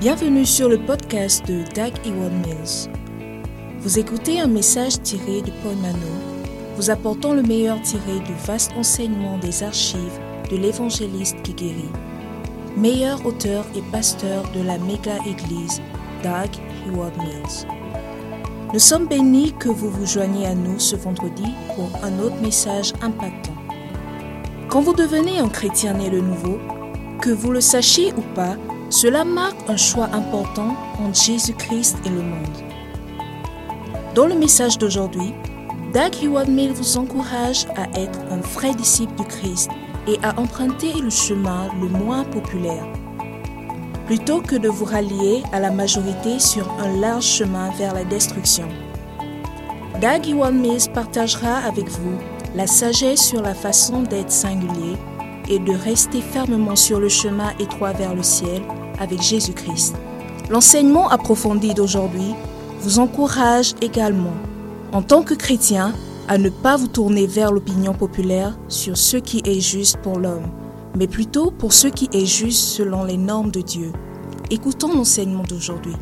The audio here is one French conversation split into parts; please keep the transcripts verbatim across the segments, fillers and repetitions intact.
Bienvenue sur le podcast de Doug Heward Mills. Vous écoutez un message tiré de Paul Manneau, vous apportant le meilleur tiré du vaste enseignement des archives de l'évangéliste qui guérit. Meilleur auteur et pasteur de la méga-église Doug Heward Mills. Nous sommes bénis que vous vous joigniez à nous ce vendredi pour un autre message impactant. Quand vous devenez un chrétien né de nouveau, que vous le sachiez ou pas, cela marque un choix important entre Jésus-Christ et le monde. Dans le message d'aujourd'hui, Doug Heward Mills vous encourage à être un vrai disciple du Christ et à emprunter le chemin le moins populaire, plutôt que de vous rallier à la majorité sur un large chemin vers la destruction. Doug Heward Mills partagera avec vous la sagesse sur la façon d'être singulier et de rester fermement sur le chemin étroit vers le ciel avec Jésus-Christ. L'enseignement approfondi d'aujourd'hui vous encourage également, en tant que chrétien, à ne pas vous tourner vers l'opinion populaire sur ce qui est juste pour l'homme, mais plutôt pour ce qui est juste selon les normes de Dieu. Écoutons l'enseignement d'aujourd'hui.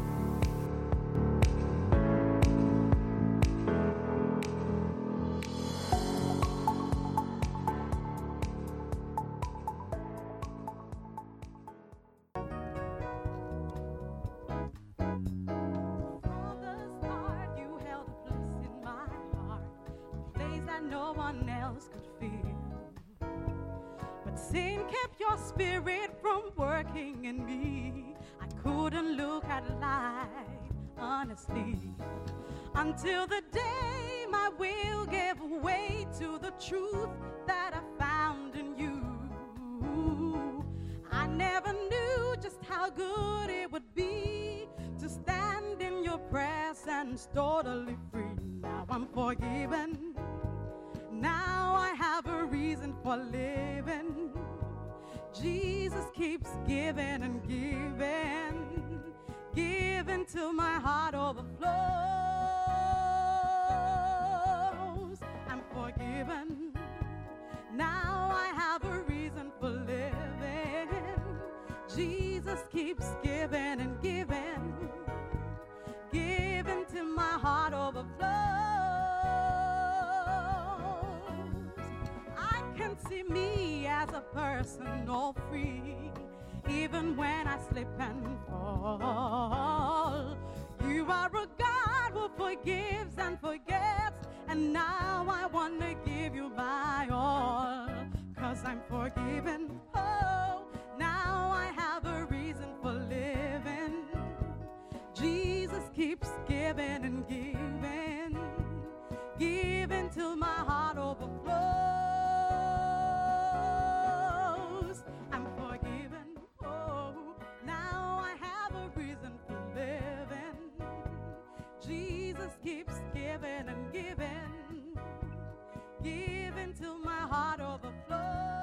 No one else could feel, but sin kept your spirit from working in me. I couldn't look at life honestly until the day my will gave way to the truth that I found in you. I never knew just how good it would be to stand in your presence totally free. Now I'm forgiven. Now I have a reason for living. Jesus keeps giving and giving, giving till my heart overflows. I'm forgiven. Now I have a reason for living. Jesus keeps giving and giving, giving till my heart overflows. See me as a person all free, even when I slip and fall. You are a God who forgives and forgets, and now I want to give you my all, 'cause I'm forgiven. Oh, now I have a reason for living. Jesus keeps giving and giving, giving till my heart overflows. Keeps giving and giving, giving till my heart overflows.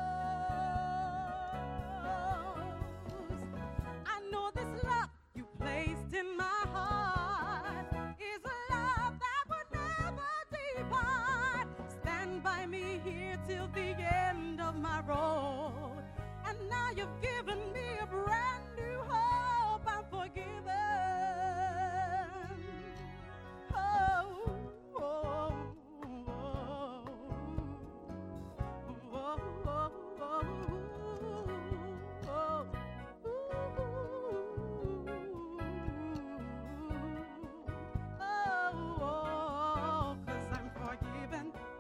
I know this love you placed in my heart is a love that will never depart. Stand by me here till the end of my road, and now you've given me a brand new hope. I'm forgiven.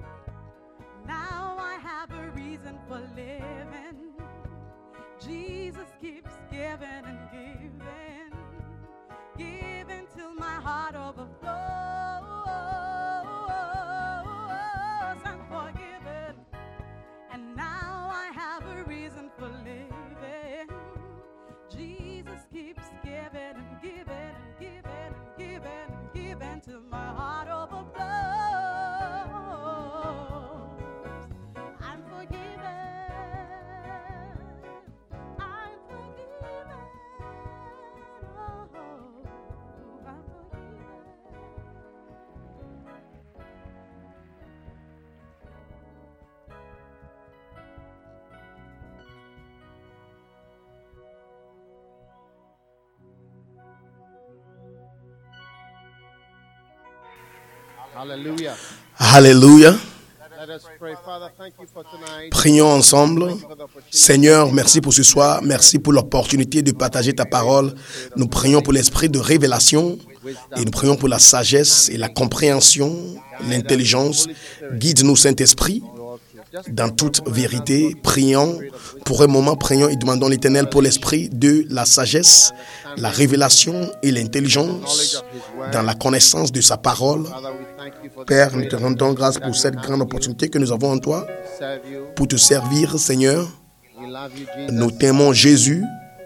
Jesus Hallelujah. Alléluia. Let us pray. Father, thank you for tonight. Prions ensemble. Seigneur, merci pour ce soir. Merci pour l'opportunité de partager ta parole. Nous prions pour l'esprit de révélation et nous prions pour la sagesse et la compréhension, l'intelligence. Guide-nous, Saint-Esprit, dans toute vérité. Prions pour un moment, prions et demandons l'Éternel pour l'esprit de la sagesse, la révélation et l'intelligence dans la connaissance de sa parole. Père, nous te rendons grâce pour cette grande opportunité que nous avons en toi pour te servir, Seigneur. Nous t'aimons, Jésus.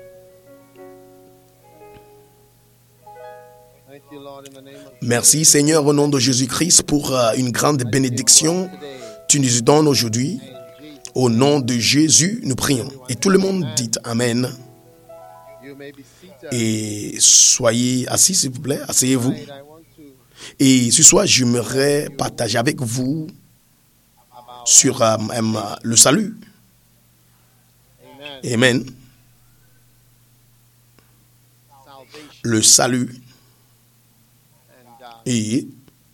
Merci, Seigneur, au nom de Jésus-Christ, pour une grande bénédiction. Tu nous donnes aujourd'hui. Au nom de Jésus, nous prions. Et tout le monde dit Amen. Et soyez assis, s'il vous plaît. Asseyez-vous. Et ce soir, j'aimerais partager avec vous sur euh, euh, le salut. Amen. Le salut. Et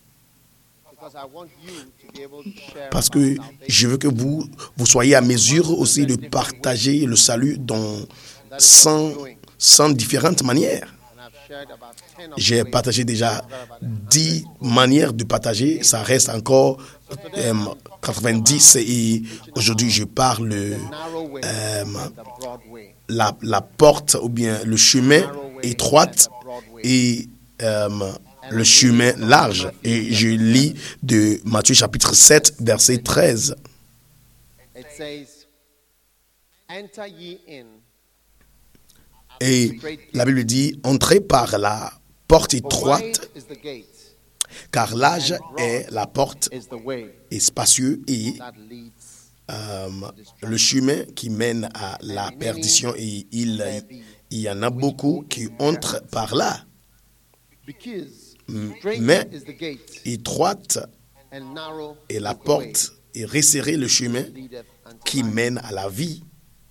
parce que je veux que vous, vous soyez à mesure aussi de partager le salut dans cent, cent différentes manières. J'ai partagé déjà dix manières de partager. Ça reste encore euh, quatre-vingt-dix et aujourd'hui je parle euh, la, la porte ou bien le chemin étroite et euh, le chemin large. Et je lis de Matthieu chapitre sept verset treize. Et la Bible dit, entrez par la porte étroite, car large est la porte et spacieux et euh, le chemin qui mène à la perdition et il, il y en a beaucoup qui entrent par là. Mais étroite est la porte et resserré le chemin qui mène à la vie.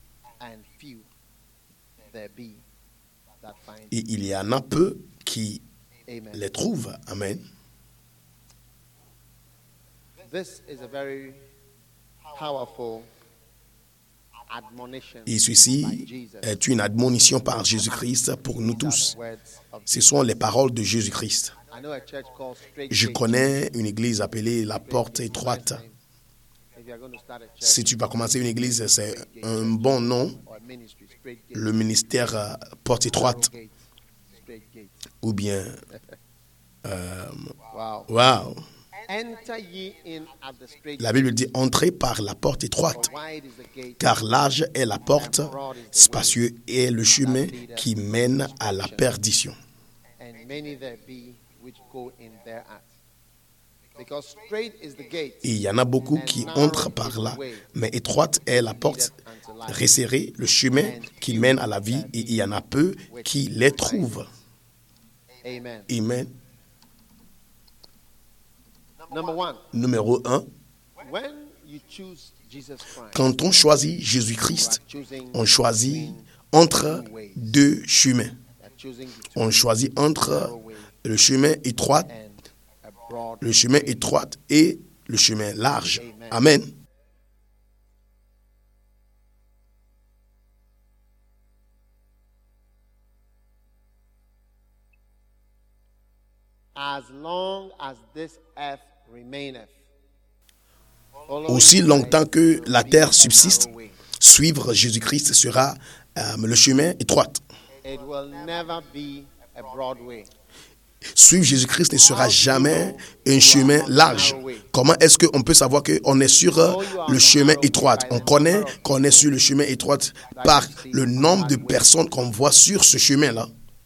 Et il y en a peu qui les trouvent. Amen. Et ceci est une admonition par Jésus-Christ pour nous tous. Ce sont les paroles de Jésus-Christ. Je connais une église appelée la porte étroite. Si tu vas commencer une église, c'est un bon nom. Le ministère euh, porte étroite. Ou bien... Euh, wow. La Bible dit, entrez par la porte étroite, car large est la porte, spacieux est le chemin qui mène à la perdition. Et il y en a beaucoup qui entrent par là, mais étroite est la porte, resserrée, le chemin qui mène à la vie, et il y en a peu qui les trouvent. Amen. Numéro un, quand on choisit Jésus-Christ, on choisit entre deux chemins. On choisit entre le chemin étroit, le chemin étroit et le chemin large. Amen. Aussi longtemps que la terre subsiste, suivre Jésus-Christ sera euh, le chemin étroit. Suivre Jésus-Christ ne sera jamais un chemin large. Comment est-ce qu'on peut savoir qu'on est sur le chemin étroit? On connaît qu'on est sur le chemin étroit par le nombre de personnes qu'on voit sur ce chemin-là.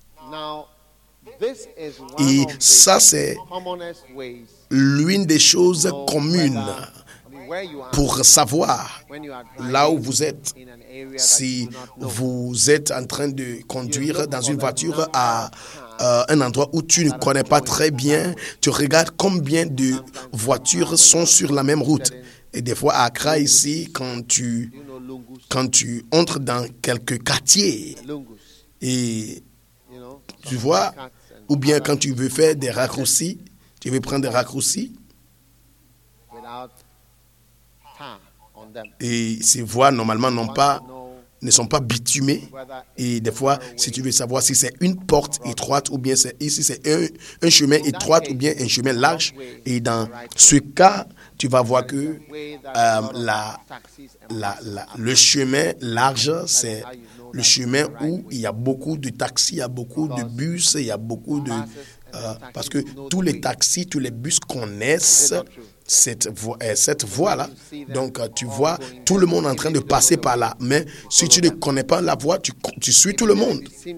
Et ça, c'est l'une des choses communes pour savoir là où vous êtes. Si vous êtes en train de conduire dans une voiture à euh, un endroit où tu ne connais pas très bien, tu regardes combien de voitures sont sur la même route. Et des fois, à Accra, ici, quand tu, quand tu entres dans quelques quartiers, et tu vois, ou bien quand tu veux faire des raccourcis, tu veux prendre des raccourcis without tar on them. et ces voies normalement n'ont pas, ne sont pas bitumées. Et des fois, si tu veux savoir si c'est une porte étroite ou bien c'est, ici c'est un, un chemin étroit ou bien un chemin large. Et dans ce cas, tu vas voir que euh, la, la, la, le chemin large, c'est le chemin où il y a beaucoup de taxis, il y a beaucoup de bus, il y a beaucoup de... Euh, parce que tous les taxis, tous les bus connaissent cette voie, euh, cette voie-là. Donc, euh, tu vois tout le monde en train de passer par là. Mais si tu ne connais pas la voie, tu, tu suis tout le monde.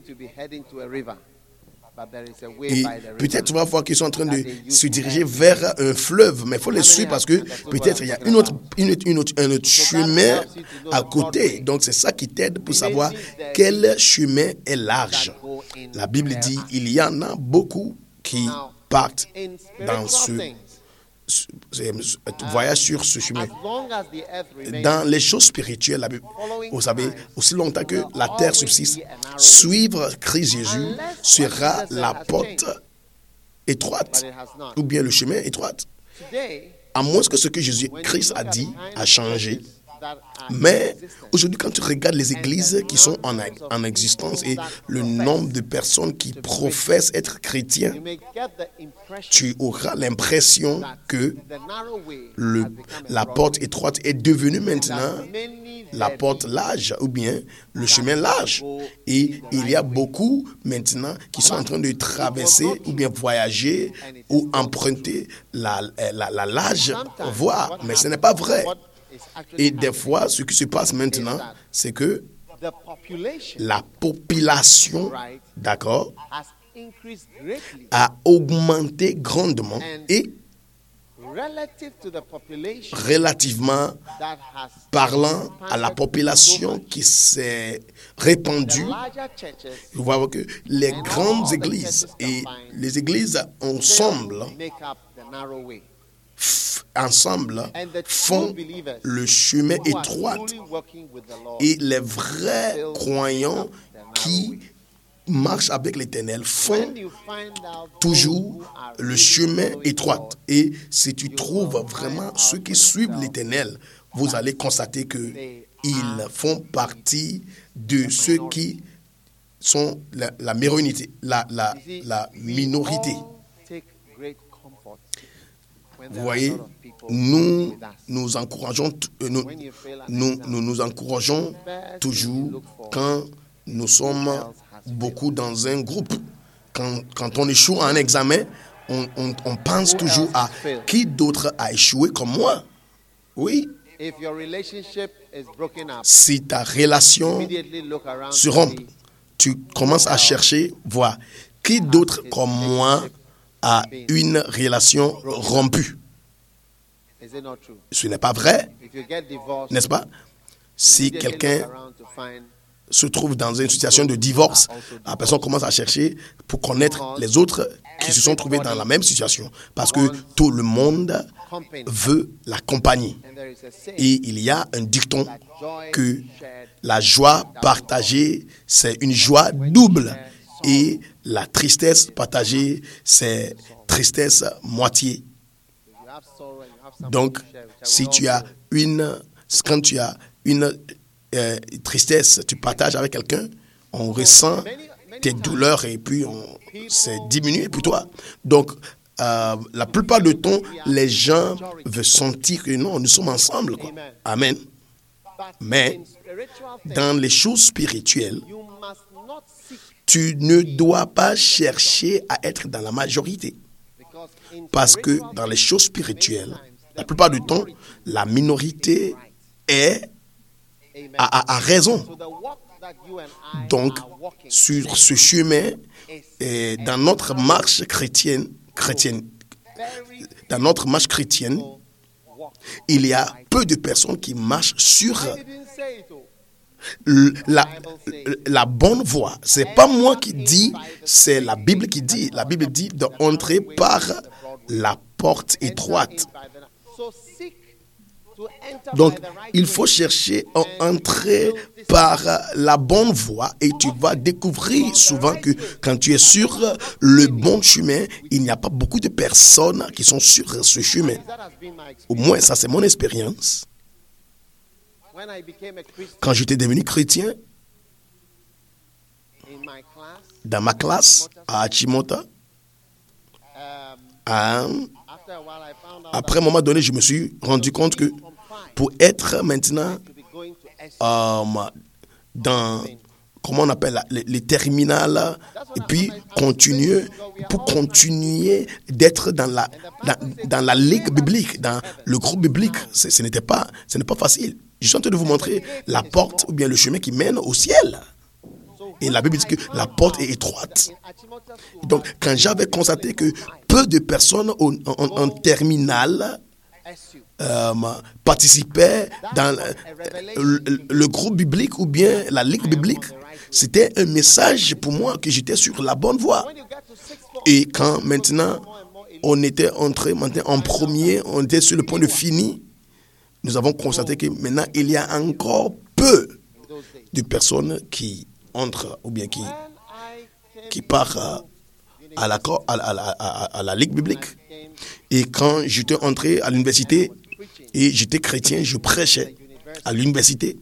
Et peut-être tu vas voir qu'ils sont en train de se diriger vers un fleuve, mais il faut les suivre parce que peut-être il y a une autre, une autre, une autre, un autre chemin à côté. Donc c'est ça qui t'aide pour savoir quel chemin est large. La Bible dit il y en a beaucoup qui partent dans ce voyage sur ce chemin. Dans les choses spirituelles, la Bible, vous savez, aussi longtemps que la terre subsiste, suivre Christ Jésus sera la porte étroite, ou bien le chemin étroit. À moins que ce que Jésus-Christ a dit a changé. Mais aujourd'hui, quand tu regardes les églises qui sont en, en existence et le nombre de personnes qui professent être chrétiens, tu auras l'impression que le, la porte étroite est devenue maintenant la porte large ou bien le chemin large. Et il y a beaucoup maintenant qui sont en train de traverser ou bien voyager ou emprunter la, la, la large voie. Mais ce n'est pas vrai. Et des fois, ce qui se passe maintenant, c'est que la population, d'accord, a augmenté grandement et relativement parlant à la population qui s'est répandue, vous voyez que les grandes églises et les églises ensemble ensemble font le chemin étroit et les vrais croyants qui marchent avec l'Éternel font toujours le chemin étroit. Et si tu trouves vraiment ceux qui suivent l'Éternel, vous allez constater qu'ils font partie de ceux qui sont la, la minorité. La, la, la minorité. Vous voyez, nous nous encourageons, nous, nous, nous nous encourageons toujours quand nous sommes beaucoup dans un groupe. Quand, quand on échoue à un examen, on, on, on pense toujours à qui d'autre a échoué comme moi. Oui. Si ta relation se rompt, tu commences à chercher, voir qui d'autre comme moi a une relation rompue. Ce n'est pas vrai, n'est-ce pas? Si quelqu'un se trouve dans une situation de divorce, la personne commence à chercher pour connaître les autres qui se sont trouvés dans la même situation. Parce que tout le monde veut la compagnie. Et il y a un dicton que la joie partagée, c'est une joie double. Et la tristesse partagée, c'est tristesse moitié. Donc, si tu as une, quand tu as une euh, tristesse, tu partages avec quelqu'un, on ressent tes douleurs et puis on, c'est diminué pour toi. Donc, euh, la plupart du temps, les gens veulent sentir que non, nous sommes ensemble, quoi. Amen. Mais, dans les choses spirituelles, tu ne dois pas chercher à être dans la majorité. Parce que dans les choses spirituelles, la plupart du temps, la minorité est à, à, à raison. Donc, sur ce chemin, et dans notre marche chrétienne, chrétienne, dans notre marche chrétienne, il y a peu de personnes qui marchent sur La, la bonne voie. C'est pas moi qui dis, c'est la Bible qui dit. La Bible dit d'entrer par la porte étroite. Donc, il faut chercher à entrer par la bonne voie et tu vas découvrir souvent que quand tu es sur le bon chemin, il n'y a pas beaucoup de personnes qui sont sur ce chemin. Au moins, ça, c'est mon expérience. Quand j'étais devenu chrétien, dans ma classe à Achimota, à, après un moment donné, je me suis rendu compte que pour être maintenant euh, dans, comment on appelle, les, les terminales, et puis continuer, pour continuer d'être dans la, dans, dans la ligue biblique, dans le groupe biblique, ce, ce n'était pas, ce n'est pas facile. Je suis en train de vous montrer la porte ou bien le chemin qui mène au ciel. Et la Bible dit que la porte est étroite. Donc, quand j'avais constaté que peu de personnes en, en, en terminale euh, participaient dans le, le, le groupe biblique ou bien la ligue biblique, c'était un message pour moi que j'étais sur la bonne voie. Et quand maintenant on était entré maintenant en premier, on était sur le point de finir, nous avons constaté que maintenant il y a encore peu de personnes qui entre ou bien qui, qui part à, à, la, à, la, à, à, à la ligue biblique. Et quand j'étais entré à l'université et j'étais chrétien, je prêchais à l'université.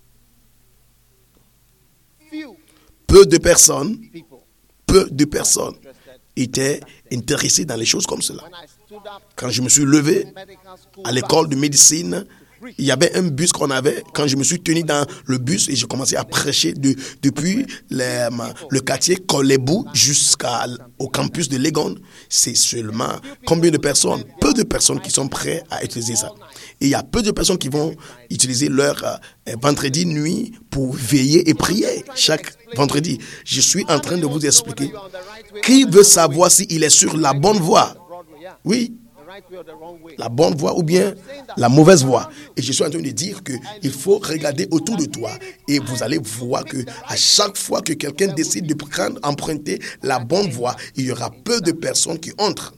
Peu de personnes, peu de personnes étaient intéressées dans les choses comme cela. Quand je me suis levé à l'école de médecine, il y avait un bus qu'on avait. Quand je me suis tenu dans le bus et j'ai commencé à prêcher de, depuis les, le quartier Kolebou jusqu'au campus de Legon, c'est seulement combien de personnes? Peu de personnes qui sont prêtes à utiliser ça. Et il y a peu de personnes qui vont utiliser leur euh, vendredi nuit pour veiller et prier chaque vendredi. Je suis en train de vous expliquer. Qui veut savoir s'il est sur la bonne voie? Oui. La bonne voie ou bien la mauvaise voie. Et je suis en train de dire qu'il faut regarder autour de toi et vous allez voir que à chaque fois que quelqu'un décide de prendre, emprunter la bonne voie, il y aura peu de personnes qui entrent.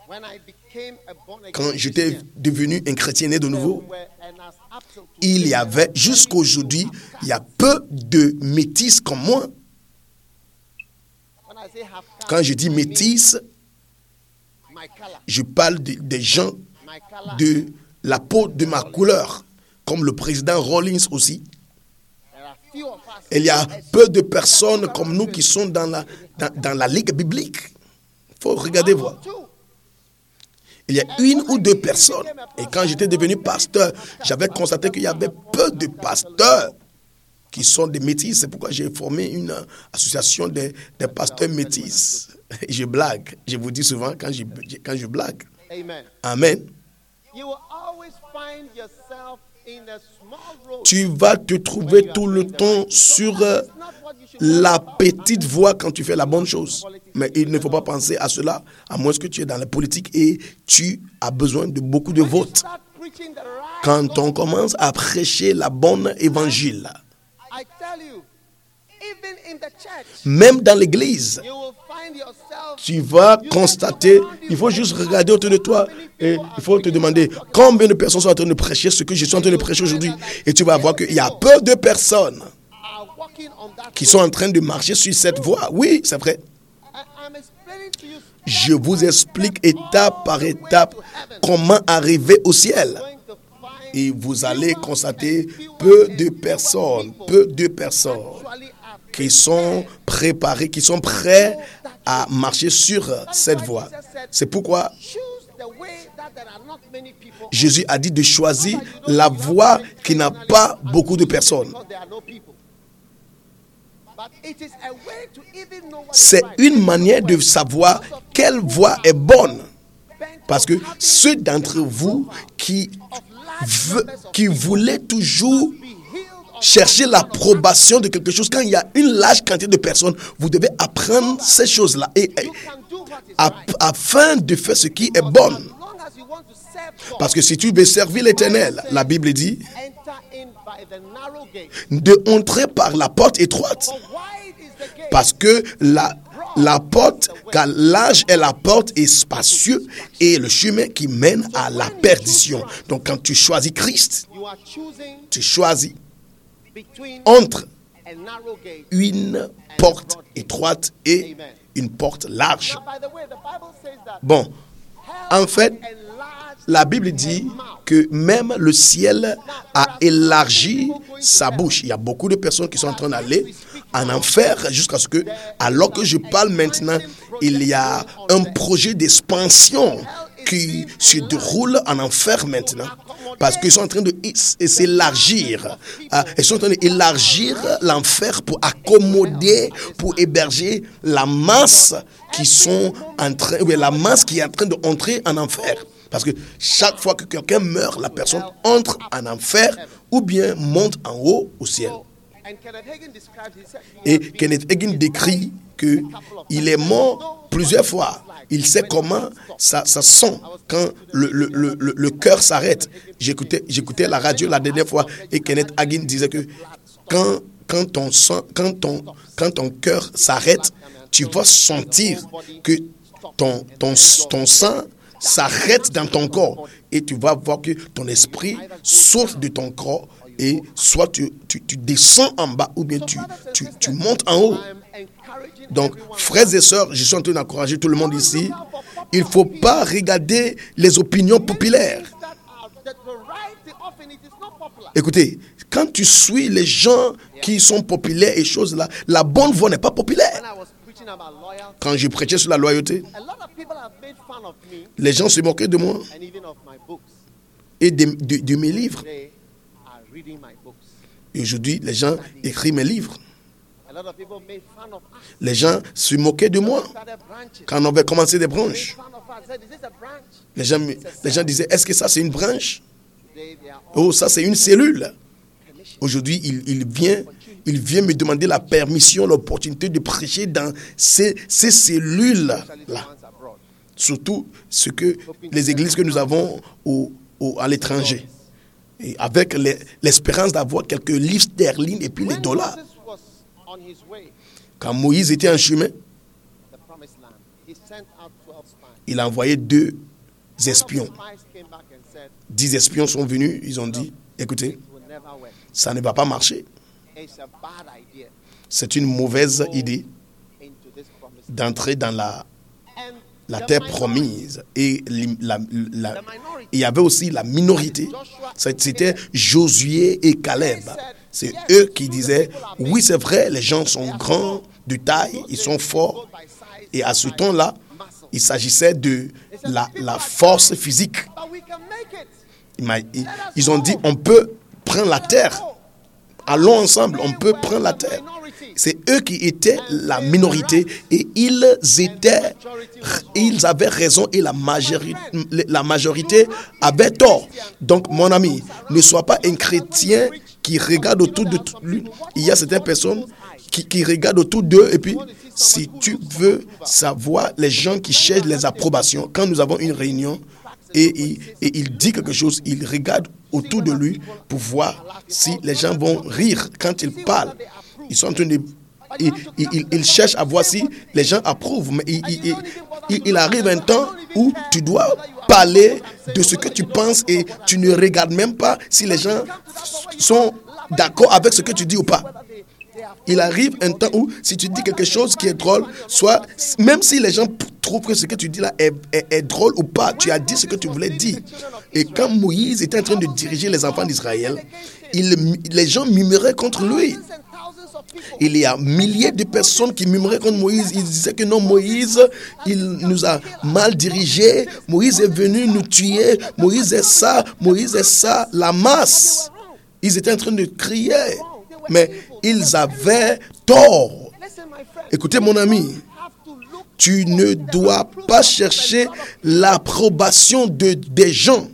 Quand j'étais devenu un chrétien né de nouveau, il y avait, jusqu'à aujourd'hui, il y a peu de métis comme moi. Quand je dis métis, je parle de, des gens de la peau de ma couleur, comme le président Rawlings aussi. Il y a peu de personnes comme nous qui sont dans la, dans, dans la ligue biblique. Il faut regarder voir. Il y a une ou deux personnes. Et quand j'étais devenu pasteur, j'avais constaté qu'il y avait peu de pasteurs qui sont des métis. C'est pourquoi j'ai formé une association des, des pasteurs métis. Je blague. Je vous dis souvent quand je, quand je blague. Amen. Tu vas te trouver tout le temps sur la petite voie quand tu fais la bonne chose. Mais il ne faut pas penser à cela, à moins que tu es dans la politique et tu as besoin de beaucoup de votes. Quand on commence à prêcher la bonne évangile, même dans l'église, tu vas constater, il faut juste regarder autour de toi et il faut te demander combien de personnes sont en train de prêcher ce que je suis en train de prêcher aujourd'hui. Et tu vas voir qu'il y a peu de personnes qui sont en train de marcher sur cette voie. Oui, c'est vrai. Je vous explique étape par étape comment arriver au ciel. Et vous allez constater peu de personnes, peu de personnes qui sont préparés, qui sont prêts à marcher sur cette voie. C'est pourquoi Jésus a dit de choisir la voie qui n'a pas beaucoup de personnes. C'est une manière de savoir quelle voie est bonne. Parce que ceux d'entre vous qui, veut, qui voulaient toujours chercher l'approbation de quelque chose, quand il y a une large quantité de personnes, vous devez apprendre ces choses-là et, et, afin de faire ce qui est bon. Parce que si tu veux servir l'Éternel, la Bible dit de entrer par la porte étroite. Parce que la, la porte, car l'âge est la porte est spacieux et le chemin qui mène à la perdition. Donc quand tu choisis Christ, you are choosing tu choisis between entre a narrow gate. une porte étroite et une porte large. Now, by the way, the Bible says that Bon, en fait, enlarged la Bible dit que même le ciel a élargi sa bouche. Il y a beaucoup de personnes qui sont en train d'aller en enfer jusqu'à ce que, alors que je parle maintenant, il y a un projet d'expansion qui se déroule en enfer maintenant. Parce qu'ils sont en train de s'élargir. Ils sont en train d'élargir l'enfer pour accommoder, pour héberger la masse qui sont en train, ou la masse qui est en train d'entrer en enfer. Parce que chaque fois que quelqu'un meurt, la personne entre en enfer ou bien monte en haut au ciel. and Kenneth Hagin describes, he said, he Et had been Kenneth Hagin décrit qu'il est mort plusieurs fois. Il sait comment ça, ça sent quand le, le, le, le, le cœur s'arrête. J'écoutais, j'écoutais la radio la dernière fois et Kenneth Hagin disait que quand, quand, ton, sang, quand, ton, quand ton cœur s'arrête, tu vas sentir que ton, ton, ton sang s'arrête dans ton corps et tu vas voir que ton esprit saute de ton corps et soit tu, tu, tu descends en bas ou bien tu, tu, tu montes en haut. Donc, frères et sœurs, je suis en train d'encourager tout le monde ici. Il ne faut pas regarder les opinions populaires. Écoutez, quand tu suis les gens qui sont populaires et choses là, la bonne voie n'est pas populaire. Quand je prêchais sur la loyauté, les gens se moquaient de moi et de, de, de mes livres. Et aujourd'hui, les gens écrivent mes livres. Les gens se moquaient de moi quand on avait commencé des branches. Les gens, les gens disaient, est-ce que ça c'est une branche? Oh, ça c'est une cellule. Aujourd'hui, il, il, vient, il vient me demander la permission, l'opportunité de prêcher dans ces, ces cellules-là. Surtout ce que les églises que nous avons au, au, à l'étranger. Et avec les, l'espérance d'avoir quelques livres sterling et puis les dollars. Quand Moïse était en chemin, il a envoyé deux espions. Dix espions sont venus, ils ont dit, écoutez, ça ne va pas marcher. C'est une mauvaise idée d'entrer dans la, la terre promise. Et la, la, il y avait aussi la minorité. C'était Josué et Caleb. C'est eux qui disaient, oui c'est vrai, les gens sont grands de taille, ils sont forts. Et à ce temps-là, il s'agissait de la, la force physique. Ils ont dit, on peut prendre la terre. Allons ensemble, on peut prendre la terre. C'est eux qui étaient la minorité et ils étaient, ils avaient raison et la majorité, la majorité avait tort. Donc mon ami, ne sois pas un chrétien qui regarde autour de lui. Il y a certaines personnes qui, qui regardent autour d'eux et puis si tu veux savoir les gens qui cherchent les approbations, quand nous avons une réunion et il, et il dit quelque chose, il regarde autour de lui pour voir si les gens vont rire quand il parle. Ils sont en train de... Ils, ils, ils cherchent à voir si les gens approuvent. Mais il, il, il, il arrive un temps où tu dois parler de ce que tu penses et tu ne regardes même pas si les gens sont d'accord avec ce que tu dis ou pas. Il arrive un temps où si tu dis quelque chose qui est drôle, soit même si les gens trouvent que ce que tu dis là est, est, est drôle ou pas, tu as dit ce que tu voulais dire. Et quand Moïse était en train de diriger les enfants d'Israël, il, les gens murmuraient contre lui. Il y a milliers de personnes qui murmuraient contre Moïse. Ils disaient que non, Moïse, il nous a mal dirigés. Moïse est venu nous tuer. Moïse est ça, Moïse est ça. La masse. Ils étaient en train de crier. Mais ils avaient tort. Écoutez mon ami, tu ne dois pas chercher l'approbation de, des gens.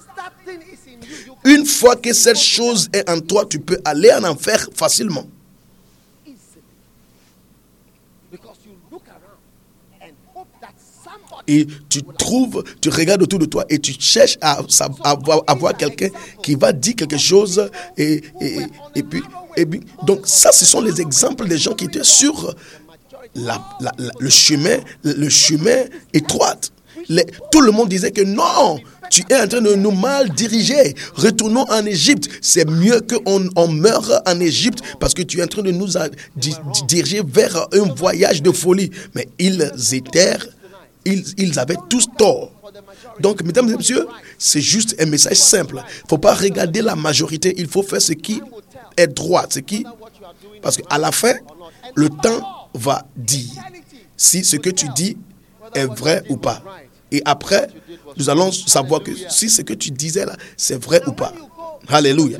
Une fois que cette chose est en toi, tu peux aller en enfer facilement. Et tu trouves, tu regardes autour de toi et tu cherches à, à, à, à voir quelqu'un qui va dire quelque chose. Et, et, et, puis, et puis, donc ça, ce sont les exemples des gens qui étaient sur la, la, la, le chemin, le chemin étroit. Les, tout le monde disait que non, tu es en train de nous mal diriger. Retournons en Égypte. C'est mieux qu'on on meure en Égypte parce que tu es en train de nous a, di, diriger vers un voyage de folie. Mais ils étaient, ils, ils avaient tous tort. Donc, mesdames et messieurs, c'est juste un message simple. Il ne faut pas regarder la majorité. Il faut faire ce qui est droit. Ce qui, parce qu'à la fin, le temps va dire si ce que tu dis est vrai ou pas. Et après, nous allons savoir que si ce que tu disais là, c'est vrai ou pas. Alléluia.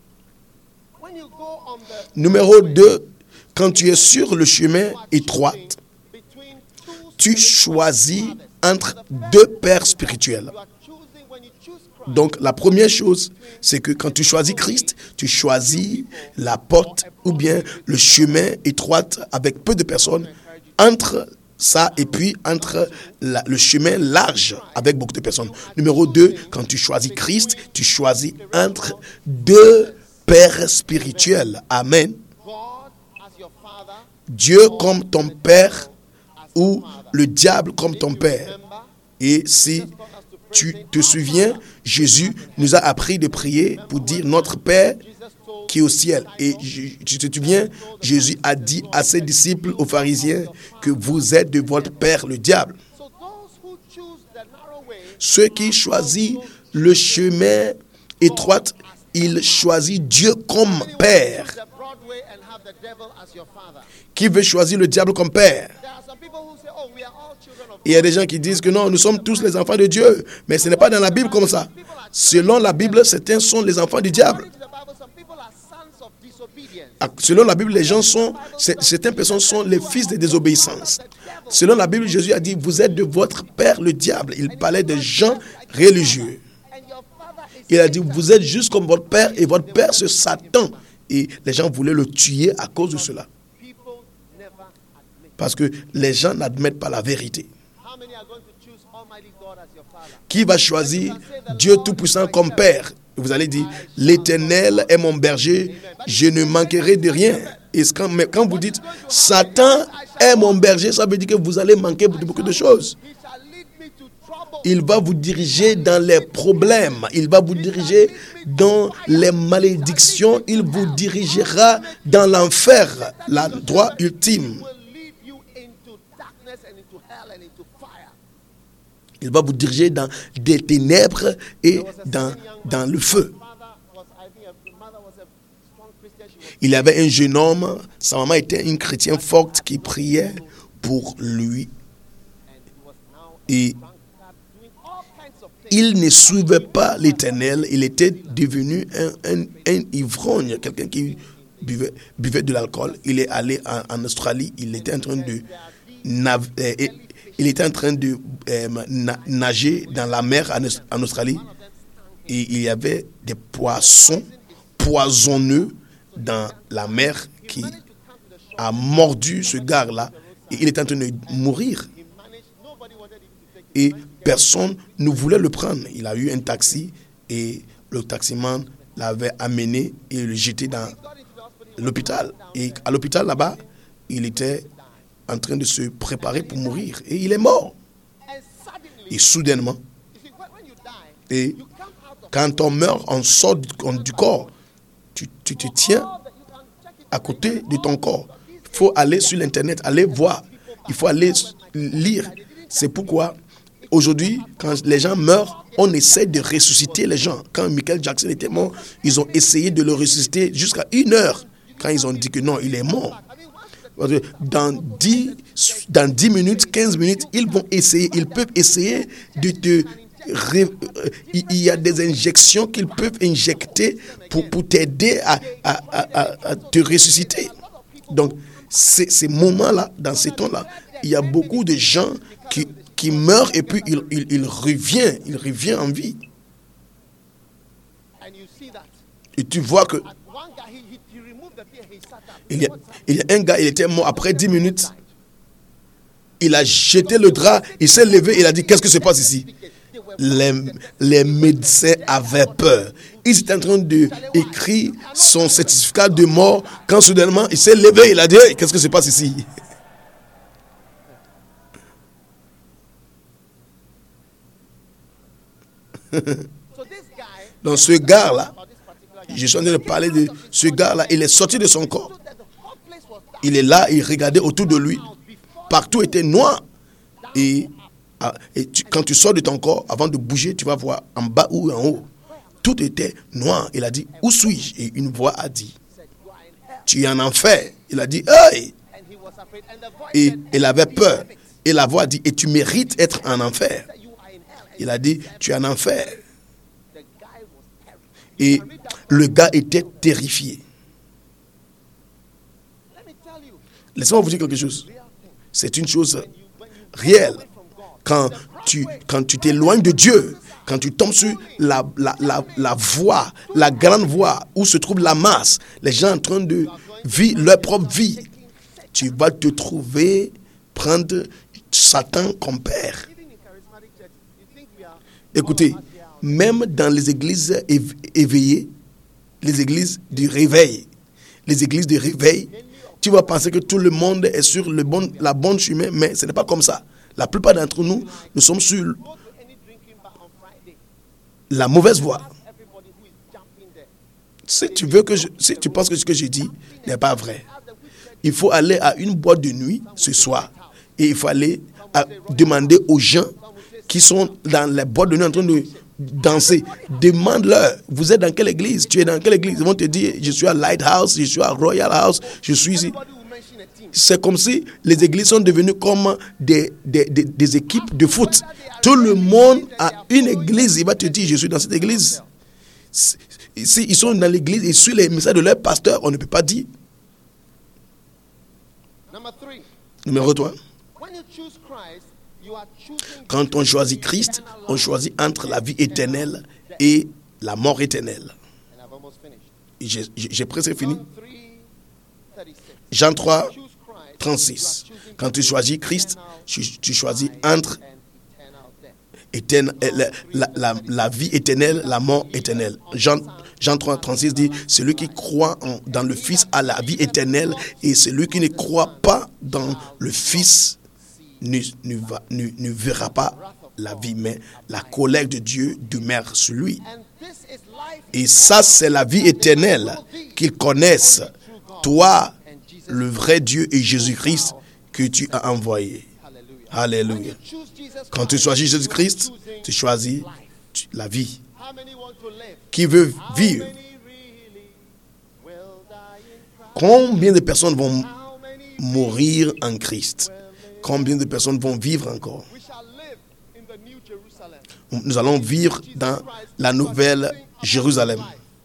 Numéro deux, quand tu es sur le chemin étroit, tu choisis entre deux pères spirituels. Donc, la première chose, c'est que quand tu choisis Christ, tu choisis la porte ou bien le chemin étroit avec peu de personnes entre ça et puis entre la, le chemin large avec beaucoup de personnes. Numéro deux, quand tu choisis Christ, tu choisis entre deux pères spirituels. Amen. Dieu comme ton père ou le diable comme ton père. Et si tu te souviens, Jésus nous a appris de prier pour dire notre Père qui est au ciel. Et tu te souviens, Jésus a dit à ses disciples, aux pharisiens, que vous êtes de votre père, le diable. Ceux qui choisissent le chemin étroit, ils choisissent Dieu comme père. Qui veut choisir le diable comme père? Il y a des gens qui disent que non, nous sommes tous les enfants de Dieu. Mais ce n'est pas dans la Bible comme ça. Selon la Bible, certains sont les enfants du diable. Selon la Bible, les gens sont, certaines personnes sont les fils de désobéissance. Selon la Bible, Jésus a dit, vous êtes de votre père le diable. Il parlait de gens religieux. Il a dit, vous êtes juste comme votre père et votre père c'est Satan. Et les gens voulaient le tuer à cause de cela. Parce que les gens n'admettent pas la vérité. Qui va choisir Dieu Tout-Puissant comme Père? Vous allez dire, l'Éternel est mon berger, je ne manquerai de rien. Et quand, mais quand vous dites, Satan est mon berger, ça veut dire que vous allez manquer de beaucoup de choses. Il va vous diriger dans les problèmes, il va vous diriger dans les malédictions, il vous dirigera dans l'enfer, l'endroit ultime. Il va vous diriger dans des ténèbres et dans, dans le feu. Il y avait un jeune homme, sa maman était une chrétienne forte qui priait pour lui. Et il ne suivait pas l'Éternel, il était devenu un, un, un ivrogne, quelqu'un qui buvait, buvait de l'alcool. Il est allé en, en Australie, il était en train de naviguer. Il était en train de euh, nager dans la mer en Australie et il y avait des poissons poisonneux dans la mer qui a mordu ce gars-là et il était en train de mourir. Et personne ne voulait le prendre. Il a eu un taxi et le taximan l'avait amené et le jeté dans l'hôpital. Et à l'hôpital là-bas, il était en train de se préparer pour mourir. Et il est mort. Et soudainement, et quand on meurt, on sort du corps. Tu, tu te tiens à côté de ton corps. Il faut aller sur l'Internet, aller voir. Il faut aller lire. C'est pourquoi, aujourd'hui, quand les gens meurent, on essaie de ressusciter les gens. Quand Michael Jackson était mort, ils ont essayé de le ressusciter jusqu'à une heure. Quand ils ont dit que non, il est mort. Dans dix, dans dix minutes, quinze minutes, ils vont essayer, ils peuvent essayer de te... Il y a des injections qu'ils peuvent injecter pour, pour t'aider à, à, à, à te ressusciter. Donc, ces, ces moments-là, dans ces temps-là, il y a beaucoup de gens qui, qui meurent et puis ils, ils, ils reviennent, ils reviennent en vie. Et tu vois que Il y, a, il y a un gars, il était mort après dix minutes. Il a jeté le drap, il s'est levé, il a dit, qu'est-ce qui se passe ici? Les, les médecins avaient peur. Ils étaient en train d'écrire son certificat de mort quand soudainement il s'est levé, il a dit, hey, qu'est-ce qui se passe ici? So this guy, Donc ce gars-là, about this particular guy, je suis en train de parler de ce gars-là, il est sorti de son corps. so that the whole place was dark. Il est là, il regardait autour de lui. Partout était noir. Et, ah, et tu- quand tu sors de ton corps, avant de bouger, tu vas voir en bas ou en haut. Tout était noir. Il a dit, où suis-je? Et une voix a dit, tu es en enfer. Il a dit, hey! And he was afraid. And the voice Et said, il avait peur. Et la voix a dit, et tu mérites être en enfer. you are in hell. And Il a dit, tu es en enfer. the guy was terrified. Et le gars était terrifié. Let me tell you, Laissez-moi vous dire quelque chose. C'est une chose réelle. Quand tu quand tu t'éloignes de Dieu, quand tu tombes sur la, la, la, la voie, la grande voie où se trouve la masse, les gens en train de vivre leur propre vie, tu vas te trouver prendre Satan comme père. even in charismatic church, you think we are Écoutez, même dans les églises éve- éveillées, les églises du réveil, les églises de réveil, tu vas penser que tout le monde est sur le bon, la bonne chemin, mais ce n'est pas comme ça. La plupart d'entre nous, nous sommes sur go to any drinking bar on Friday. la mauvaise voie. Everybody who is jumping there. Si tu veux que je, si tu penses que ce que je dis n'est pas vrai, il faut aller à une boîte de nuit ce soir et il faut aller à demander aux gens qui sont dans les boîtes de nuit en train de danser. Demande-leur, vous êtes dans quelle église? Tu es dans quelle église? Ils vont te dire, je suis à Lighthouse, je suis à Royal House, je suis ici. Everybody will mention a team. C'est comme si les églises sont devenues comme des, des, des, des équipes de foot. Tout le monde a une église. Il va te dire, je suis dans cette église. Si si ils sont dans l'église et suivent les messages de leur pasteur, on ne peut pas dire. Number three, Numéro trois. when you choose Christ, you are choosing Quand on choisit Christ, on choisit entre la vie éternelle et la mort éternelle. and I've almost finished. Et J'ai j'ai- j'ai presque fini. John three thirty-six. Jean trois, Choose Christ. trente-six. Quand tu choisis Christ, tu, tu choisis entre And eternal death. éterne- la, la, la, la vie éternelle, la mort éternelle. Jean, Jean trois, trente-six dit, celui qui croit en- dans le Fils a la vie éternelle et celui qui ne croit pas dans le Fils ne, ne, va- ne, ne verra pas la vie, mais la colère de Dieu demeure sur lui. And this is life Et ça, c'est la vie éternelle, qu'ils connaissent, toi, le vrai Dieu et Jésus-Christ que tu as envoyé. Alléluia. choose Jesus Quand tu choisis Jésus-Christ, tu choisis tu- la vie. How many want to live? Qui veut vivre? Many really will die in Christ. Combien de personnes vont How many mourir en Christ? Combien de personnes vont vivre encore? we shall live in the new Jerusalem. Nous allons vivre dans la nouvelle Jérusalem.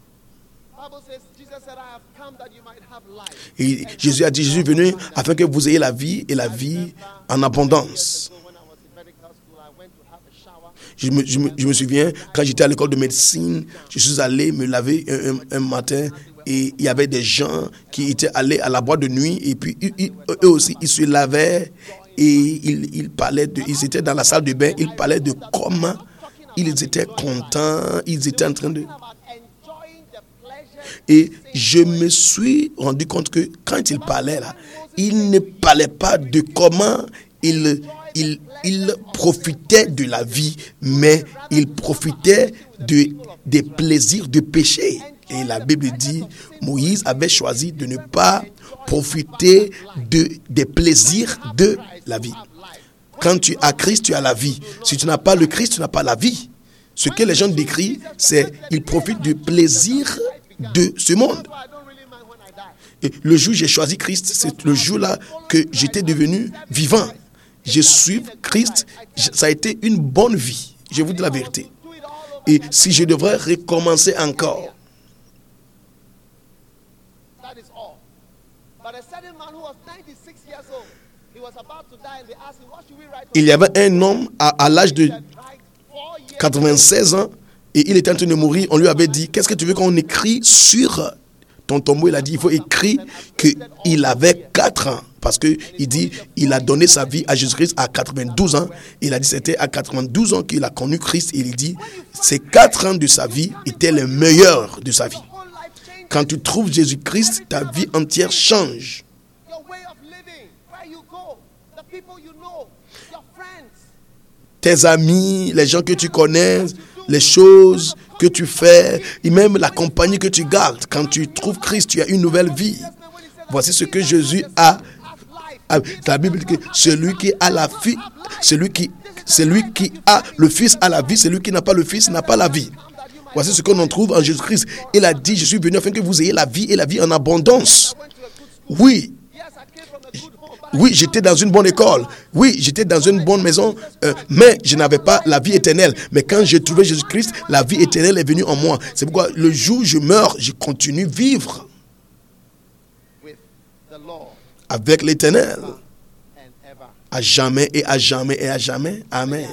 Bible says Jesus said, I have come that you might have life. Et Jésus a dit, Jésus est venu afin que vous ayez la vie et la vie en abondance. So when I was in medical school, I went to have a shower. Je me, je me- je me souviens, quand j'étais à l'école de médecine, je suis allé me laver un, un- un matin et il y avait des gens qui étaient allés à la boîte de nuit et puis ils- ils- eux aussi, ils se lavaient et ils, ils parlaient de, ils étaient dans la salle de bain, ils parlaient de comment ils étaient contents, ils étaient en train de... About enjoying the pleasure. Et je me suis rendu compte que quand il parlait là, il ne parlait pas de comment il, il, il profitait de la vie, mais il profitait de, des plaisirs de péché. Et la Bible dit, Moïse avait choisi de ne pas profiter de, des plaisirs de la vie. Quand tu as Christ, tu as la vie. Si tu n'as pas le Christ, tu n'as pas la vie. Ce que les gens décrivent, c'est qu'ils profitent du plaisir de ce monde. I don't really mind when I die. Et le jour où j'ai choisi Christ, c'est le jour-là que j'étais devenu vivant. Je suis Christ, je- ça a été une bonne vie. Je vous dis la vérité. Do it all over. Et si je devrais recommencer encore, That is all. But a certain man who was ninety-six years old, he was about to die, and they asked him, what should we write? il y avait un homme à, à l'âge de Write four years. quatre-vingt-seize ans et il était en train de mourir. On lui avait dit, qu'est-ce que tu veux qu'on écrit sur ton tombeau? Il a dit, il faut écrire qu'il avait quatre ans. Parce qu'il dit, il a donné sa vie à Jésus-Christ à quatre-vingt-douze ans. Il a dit, c'était à quatre-vingt-douze ans qu'il a connu Christ. Et il dit, ces quatre ans de sa vie étaient les meilleurs de sa vie. Whole life change. Quand tu trouves Jésus-Christ, ta vie entière change. Your way of living, where you go, the people you know, your friends, Tes amis, les gens que tu connais, les choses que tu fais, et même la compagnie que tu gardes. Quand tu trouves Christ, tu as une nouvelle vie. Voici ce que Jésus a. a la Bible dit que celui qui a la vie, celui qui, celui qui a le Fils a la vie, celui qui n'a pas le Fils n'a pas la vie. Voici ce qu'on en trouve en Jésus-Christ. Il a dit, je suis venu afin que vous ayez la vie et la vie en abondance. Oui. Oui, j'étais dans une bonne école. Oui, j'étais dans une bonne maison, euh, mais je n'avais pas la vie éternelle. Mais quand j'ai trouvé Jésus-Christ, la vie éternelle est venue en moi. C'est pourquoi le jour où je meurs, je continue à vivre avec l'Éternel. À jamais et à jamais et à jamais. Amen.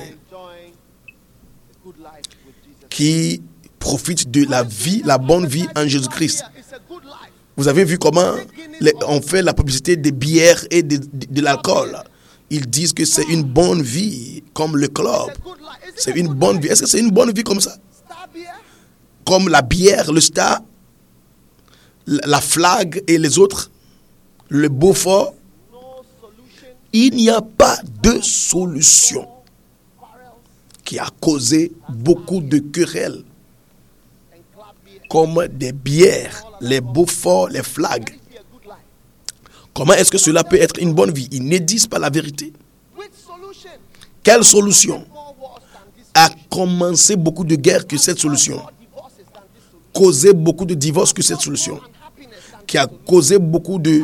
Qui profite de la vie, la bonne vie en Jésus-Christ. Vous avez vu comment les, on fait la publicité des bières et de, de, de l'alcool. Ils disent que c'est une bonne vie, comme le club. C'est une bonne vie. Est-ce que c'est une bonne vie comme ça? Comme la bière, le Star, la Flag et les autres, le Beaufort. Il n'y a pas de solution qui a causé beaucoup de querelles. Comme des bières, les Beaufort, les Flags. Comment est-ce que cela peut être une bonne vie? Ils ne disent pas la vérité. Quelle solution a commencé beaucoup de guerres que cette solution? Causé beaucoup de divorces que cette solution? Qui a causé beaucoup de...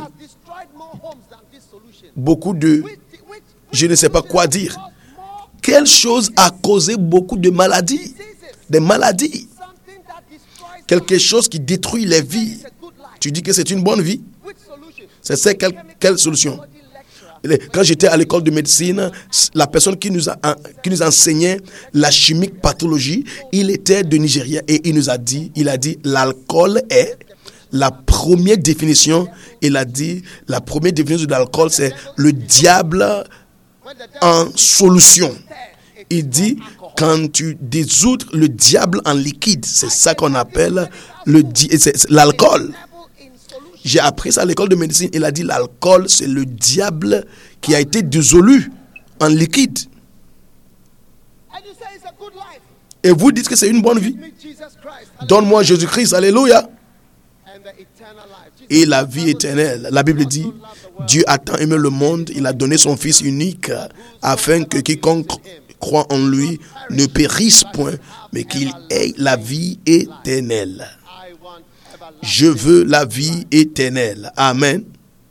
Beaucoup de... Je ne sais pas quoi dire. Quelle chose a causé beaucoup de maladies? Des maladies. Quelque chose qui détruit les vies. Tu dis que c'est une bonne vie? C'est ça, quelle, quelle solution? Quand j'étais à l'école de médecine, la personne qui nous, a, qui nous enseignait la chimique pathologie, il était de Nigeria et il nous a dit, il a dit, l'alcool est la première définition. Il a dit, la première définition de l'alcool, c'est le diable en solution. Il dit, quand tu désous le diable en liquide, c'est ça qu'on appelle le di- c'est, c'est l'alcool. J'ai appris ça à l'école de médecine. Il a dit l'alcool, c'est le diable qui a été dissolu en liquide. Et vous dites que c'est une bonne vie. Donne-moi Jésus-Christ, alléluia. Et la vie éternelle. La Bible dit, Dieu a tant aimé le monde, il a donné son Fils unique afin que quiconque croit en lui ne périsse point, mais qu'il ait la vie éternelle. Je veux la vie éternelle. Amen.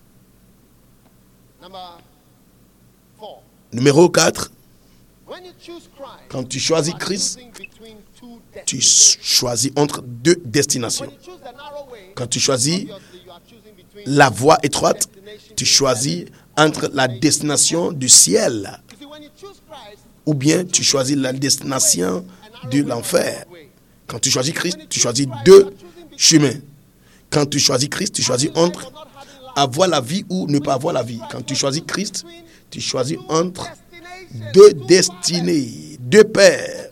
Numéro quatre. Quand tu choisis Christ, tu choisis entre deux destinations. Quand tu choisis la voie étroite, tu choisis entre la destination du ciel ou bien tu choisis la destination de l'enfer. Quand tu choisis Christ, tu choisis deux chemins. Quand tu choisis Christ, tu choisis entre avoir la vie ou ne pas avoir la vie. Quand tu choisis Christ, tu choisis entre deux destinées, deux pères.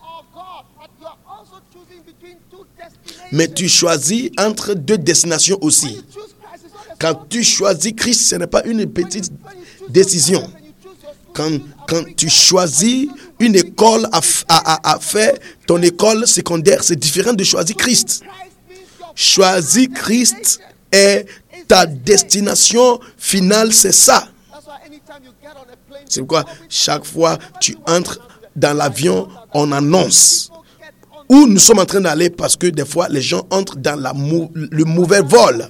Mais tu choisis entre deux destinations aussi. Quand tu choisis Christ, ce n'est pas une petite décision. Quand, quand tu choisis une école à, à, à faire, ton école secondaire, c'est différent de choisir Christ. Choisir Christ est ta destination finale, c'est ça. C'est pourquoi chaque fois que tu entres dans l'avion, on annonce où nous sommes en train d'aller parce que des fois, les gens entrent dans la mou- le mauvais vol.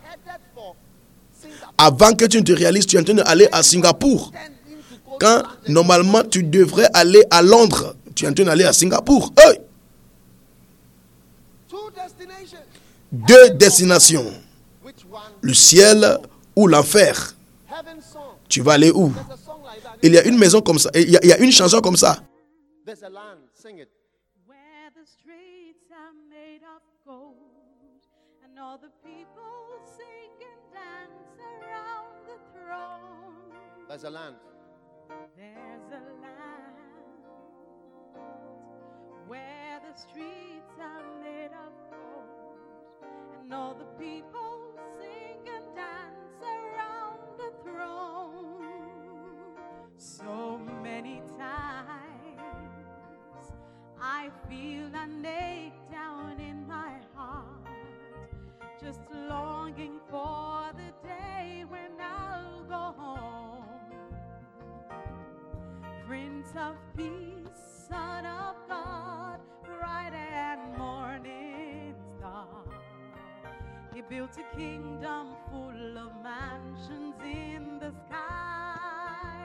Avant que tu ne te réalises, tu es en train d'aller à Singapour. Quand normalement tu devrais aller à Londres, tu es en train d'aller à Singapour. Hey! Deux destinations. Le ciel ou l'enfer. Tu vas aller où? Il y a une maison comme ça. Il y a, il y a une chanson comme ça. There's a land. There's a land where the streets are made of gold, and all the people sing and dance around the throne. So many times I feel longing for the day when I'll go home. Prince of Peace, Son of God, bright and morning star. He built a kingdom full of mansions in the sky.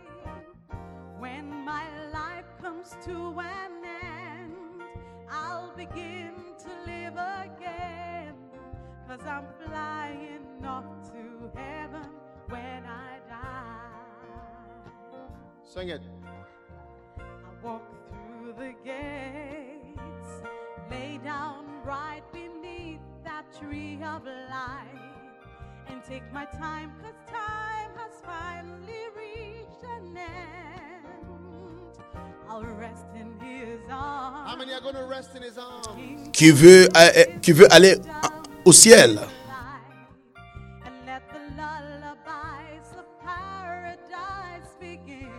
When my life comes to an end, I'll begin to live again, 'cause I'm flying off to heaven when I die. Sing it. I walk through the gates, lay down right beneath that tree of life, and take my time, 'cause time has finally reached an end. I'll rest in his arms. How many are going to rest in his arms? Qui veut, euh, qui veut aller au ciel? And let the lullabies of paradise begin.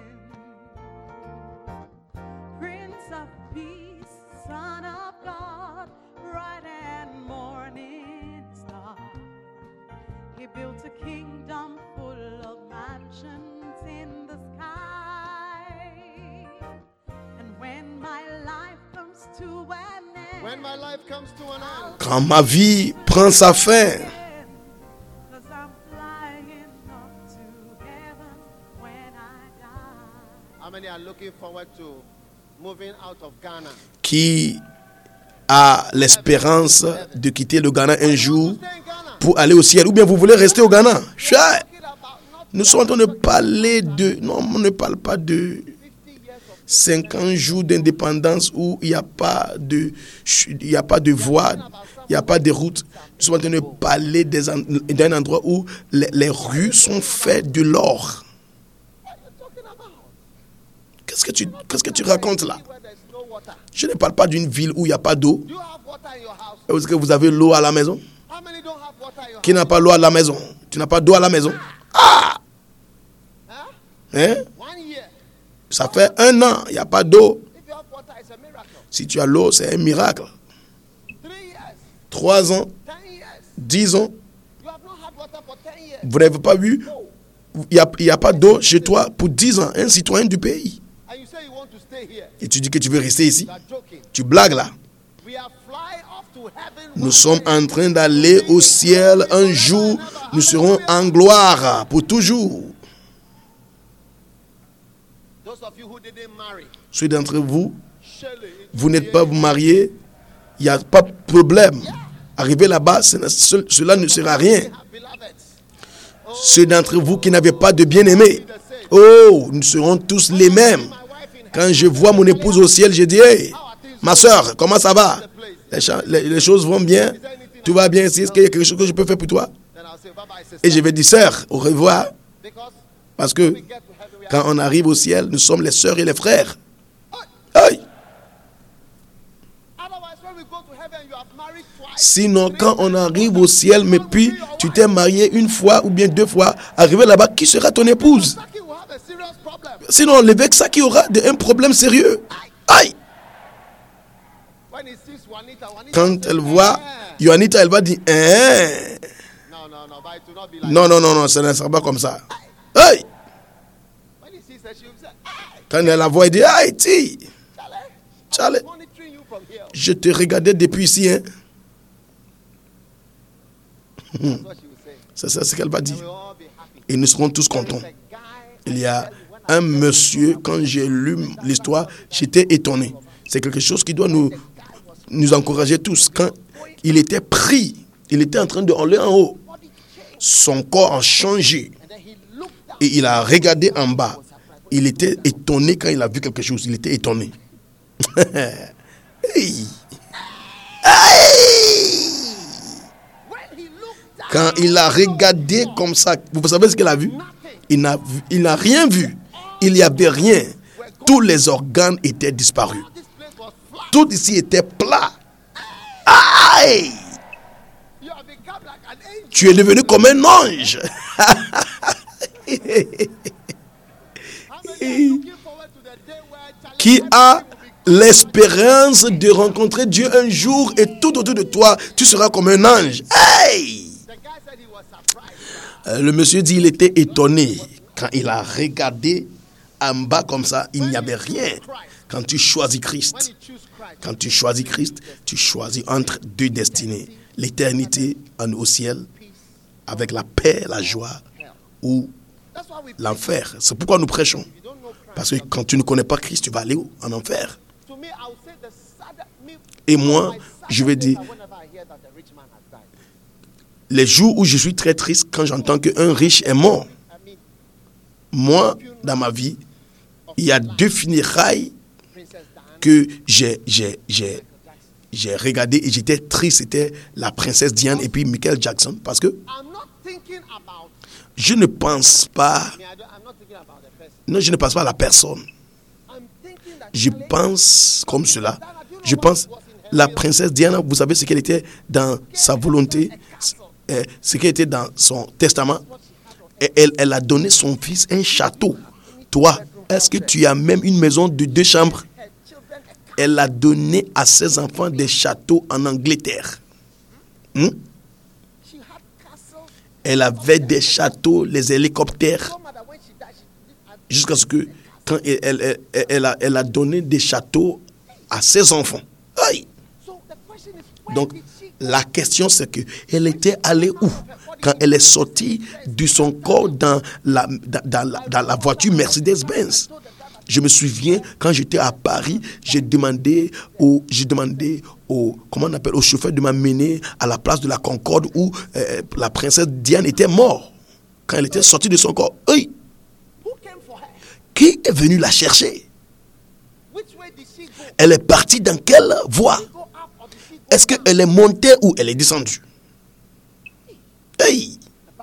Prince of Peace, Son of God, bright and morning star. He built a kingdom full of mansions in the sky. And when my life comes to an end, When my life comes to an end, Quand ma vie prend sa fin, 'cause I'm flying up to heaven when I die. how many are looking forward to moving out of Ghana? qui a l'espérance de quitter le Ghana un jour Stay in Ghana. pour aller au ciel, ou bien vous voulez rester au Ghana? Cher, Talking about not nous sommes en train de parler de... Non, on ne parle pas de fifty years of cinquante jours d'indépendance où il n'y a pas de, il n'y a pas de voie, il n'y a pas de route. Nous sommes en train de parler des en- d'un endroit où les, les rues sont faites de l'or. What are you talking about? Qu'est-ce que tu, qu'est-ce que tu racontes là? Where there's no water. Je ne parle pas d'une ville où il n'y a pas d'eau. Do you have water in your house? Est-ce que vous avez l'eau à la maison? How many don't have water in your Qui house? n'a pas l'eau à la maison? Tu n'as pas d'eau à la maison? Ah! Huh? Hein? One year. Ça fait un an, il n'y a pas d'eau. If you have water, it's a miracle. Si tu as l'eau, c'est un miracle. Three years, Trois ans, ten years. dix ans, You have not had water for ten years. vous n'avez pas vu? Il n'y a, il y a pas d'eau chez toi pour dix ans, un citoyen du pays. And you say you want to stay here. Et tu dis que tu veux rester ici? You are joking. Tu blagues là. We are flying off to heaven. Nous sommes en train d'aller au ciel un jour. Nous serons en gloire pour toujours. Those of you who didn't marry, Ceux d'entre vous, surely vous n'êtes pas mariés, il n'y a pas de problème. Arriver là-bas, ce- ce- cela ne sera rien. have beloveds. Ceux d'entre vous qui n'avaient pas de bien-aimé, oh, nous serons tous les mêmes. My wife in Quand je vois mon épouse au ciel, je dis, hey, ma soeur, comment ça va? Les, cha- les- les choses vont bien? Tout va bien ici? Est-ce qu'il y a quelque chose que je peux faire pour toi? then I'll say bye bye sister. Et je vais dire, sœur, au revoir. Because Parce que we get to heaven, we are quand on arrive au ciel, nous sommes les sœurs et les frères. Aïe. otherwise when we go to heaven you have married twice. Sinon, quand on arrive au ciel, mais puis tu t'es marié une fois ou bien deux fois, arrivé là-bas, qui sera ton épouse? Saki will have a serious problem. Sinon, l'évêque Saki aura de- un problème sérieux. Aïe. When he sees Juanita, Juanita Quand will say, elle voit "Eh." Yohanita, elle va dire, hein? No, no, no, but it will not be like Non, non, non, non, ça ne sera pas comme ça. Aïe. when he sees her, she will say, "Hey, Quand elle la voit, elle dit, aïe, ti, Charlie, Charlie, monitoring you from here." je te regardais depuis ici, hein? That's what she will say. C'est ça ce qu'elle va dire. We'll all be happy. Et nous serons tous contents. The guy, Il y a un monsieur, quand j'ai lu l'histoire, j'étais étonné. C'est quelque chose qui doit nous, nous encourager tous. Quand il était pris, il était en train de aller en haut. Son corps a changé. and then he looked down. Et il a regardé en bas. Il était étonné quand il a vu quelque chose. Il était étonné. Hey. Hey. When he looked down, Quand il a regardé comme ça, vous savez ce qu'il a vu? Il n'a vu- il n'a rien vu. Il n'y avait rien. Tous les organes étaient disparus. this place was flat. Tout ici était plat. Aïe! You have become like an angel. Tu es devenu comme un ange. How many are looking forward to the day where Charlie Qui a l'espérance de rencontrer Dieu un jour et tout autour de toi, tu seras comme un ange. Hey! the guy Euh, le monsieur dit il était étonné. Quand il a regardé en bas comme ça, il n'y avait rien. Quand tu choisis Christ, quand tu choisis Christ, tu choisis entre deux destinées. L'éternité en au ciel, avec la paix, la joie, ou l'enfer. C'est pourquoi nous prêchons. Parce que quand tu ne connais pas Christ, tu vas aller où? En enfer. Et moi, je vais dire, les jours où je suis très triste, quand j'entends qu'un riche est mort. Moi, dans ma vie, il y a deux funérailles que j'ai, j'ai, j'ai, j'ai regardé et j'étais triste. C'était la princesse Diane et puis Michael Jackson. Parce que je ne pense pas, non, je ne pense pas à la personne. Je pense comme cela. Je pense, la princesse Diana, vous savez ce qu'elle était dans sa volonté, euh, ce qu'elle était dans son testament. Et elle, elle a donné son fils un château. Toi, est-ce que tu as même une maison de deux chambres? Elle a donné à ses enfants des châteaux en Angleterre. Hmm? Elle avait des châteaux, les hélicoptères, jusqu'à ce que, quand elle, elle, elle, elle, a, elle a donné des châteaux à ses enfants. Aïe! Donc, la question c'est que elle était allée où quand elle est sortie de son corps dans la, dans, dans la, dans la voiture Mercedes-Benz? Je me souviens, quand j'étais à Paris, j'ai demandé au, j'ai demandé au, comment on appelle, au chauffeur de m'amener à la place de la Concorde où euh, la princesse Diane était morte. Quand elle était sortie de son corps. Oui. Qui est venu la chercher? Elle est partie dans quelle voie? Est-ce qu'elle est montée ou elle est descendue? Hey!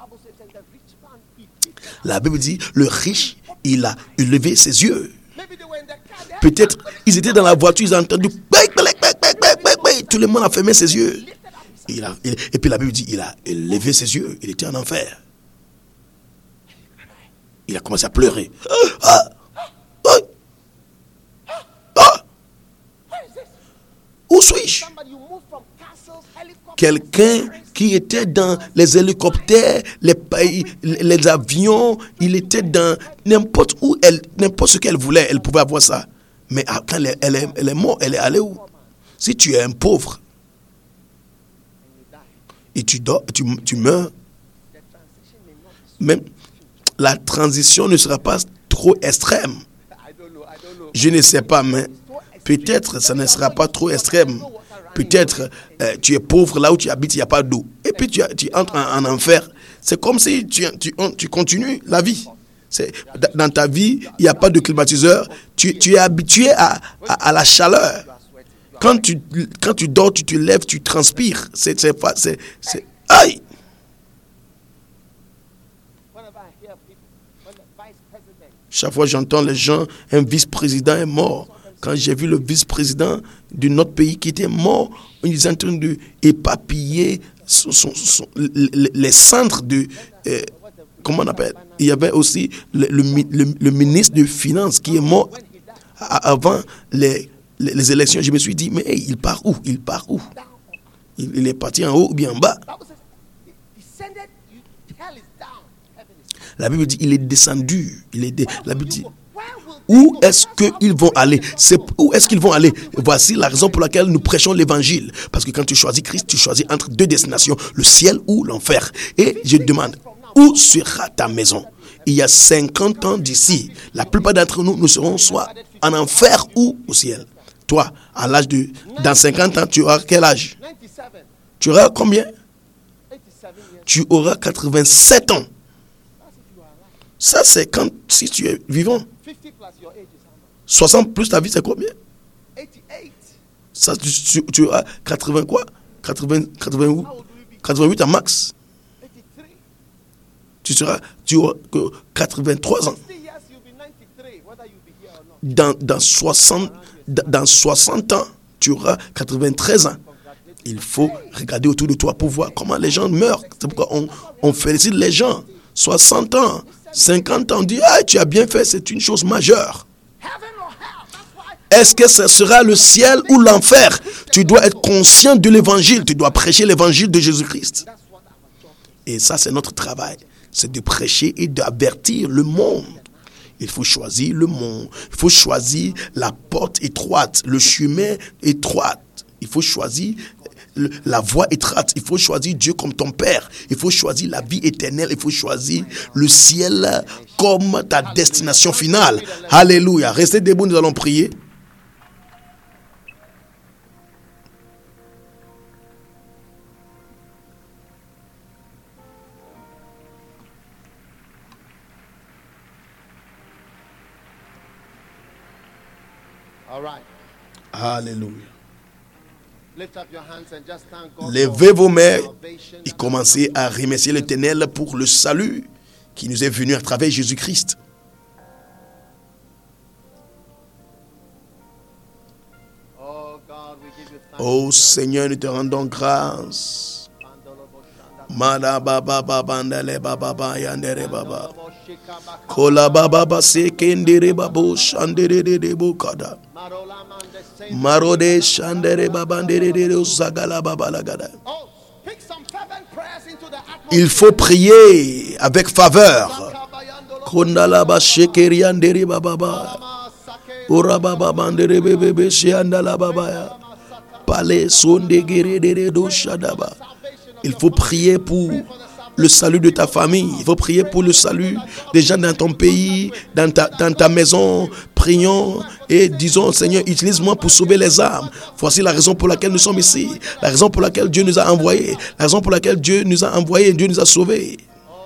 La Bible dit, le riche, il a élevé ses yeux. Peut-être, ils étaient dans la voiture, ils ont entendu, tout le monde a fermé ses yeux. Il a, il, et puis la Bible dit, il a élevé ses yeux, il était en enfer. Il a commencé à pleurer. Ah, ah, ah. Où suis-je? Quelqu'un qui était dans les hélicoptères, les pays, les avions, il était dans n'importe où, elle, n'importe ce qu'elle voulait, elle pouvait avoir ça. Mais quand elle, elle, est, elle est morte, elle est allée où? Si tu es un pauvre et tu dors, tu, tu meurs, même la transition ne sera pas trop extrême. Je ne sais pas, mais peut-être ça ne sera pas trop extrême. Peut-être euh, tu es pauvre là où tu habites, il n'y a pas d'eau. Et puis tu, tu entres en, en enfer. C'est comme si tu, tu, tu continues la vie. C'est, dans ta vie, il n'y a pas de climatiseur. Tu, tu es habitué à, à, à la chaleur. Quand tu, quand tu dors, tu te lèves, tu transpires. C'est, c'est, c'est, c'est, aïe! Chaque fois j'entends les gens, un vice-président est mort. Quand j'ai vu le vice-président de notre pays qui était mort, ils étaient en train de éparpiller son, son, son, les, les centres de... Euh, comment on appelle? Il y avait aussi le, le, le, le ministre des Finances qui est mort avant les, les, les élections. Je me suis dit, mais hey, il part où? Il part où? Il, il est parti en haut ou bien en bas? La Bible dit, il est descendu. Il est de... La Bible dit... Où est-ce qu'ils vont aller? C'est où est-ce qu'ils vont aller? Voici la raison pour laquelle nous prêchons l'évangile. Parce que quand tu choisis Christ, tu choisis entre deux destinations, le ciel ou l'enfer. Et je demande, où sera ta maison? Il y a cinquante ans d'ici, la plupart d'entre nous, nous serons soit en enfer ou au ciel. Toi, à l'âge de... Dans cinquante ans, tu auras quel âge? Tu auras combien? Tu auras quatre-vingt-sept ans. Ça, c'est quand, si tu es vivant. soixante plus ta vie, c'est combien? Ça, tu, tu, tu as quatre-vingts quoi? quatre-vingts, quatre-vingt-huit, quatre-vingt-huit en max. Tu seras, tu auras quatre-vingt-trois ans. Dans, dans, soixante, dans soixante ans, tu auras quatre-vingt-treize ans. Il faut regarder autour de toi pour voir comment les gens meurent. C'est pourquoi on, on félicite les gens. soixante ans, cinquante ans, on dit, ah, tu as bien fait, c'est une chose majeure. Est-ce que ce sera le ciel ou l'enfer? Tu dois être conscient de l'évangile. Tu dois prêcher l'évangile de Jésus-Christ. Et ça, c'est notre travail. c'est de prêcher et d'avertir le monde. Il faut choisir le monde. Il faut choisir la porte étroite, le chemin étroit. Il faut choisir la voie étroite. Il faut choisir Dieu comme ton Père. Il faut choisir la vie éternelle. Il faut choisir le ciel comme ta destination finale. Alléluia. Restez debout, nous allons prier. Alléluia. Levez vos mains et commencez à remercier l'Éternel pour le salut qui nous est venu à travers Jésus-Christ. Oh Seigneur, nous te rendons grâce. Mada baba babandale baba bayandere baba. Kola baba base kendere babo shandere de bokada. Marode shandere babandere de zagala baba lagada. Il faut prier avec faveur. Kondala ba shekeriandere baba. Ora baba bandere bebe shiandala baba. Pale sonde gerede do shadaba. Il faut prier pour le salut de ta famille. Il faut prier pour le salut des gens dans ton pays, dans ta, dans ta maison. Prions et disons, Seigneur, utilise-moi pour sauver les âmes. Voici la raison pour laquelle nous sommes ici. La raison pour laquelle Dieu nous a envoyés. La raison pour laquelle Dieu nous a envoyés. Dieu nous a sauvés.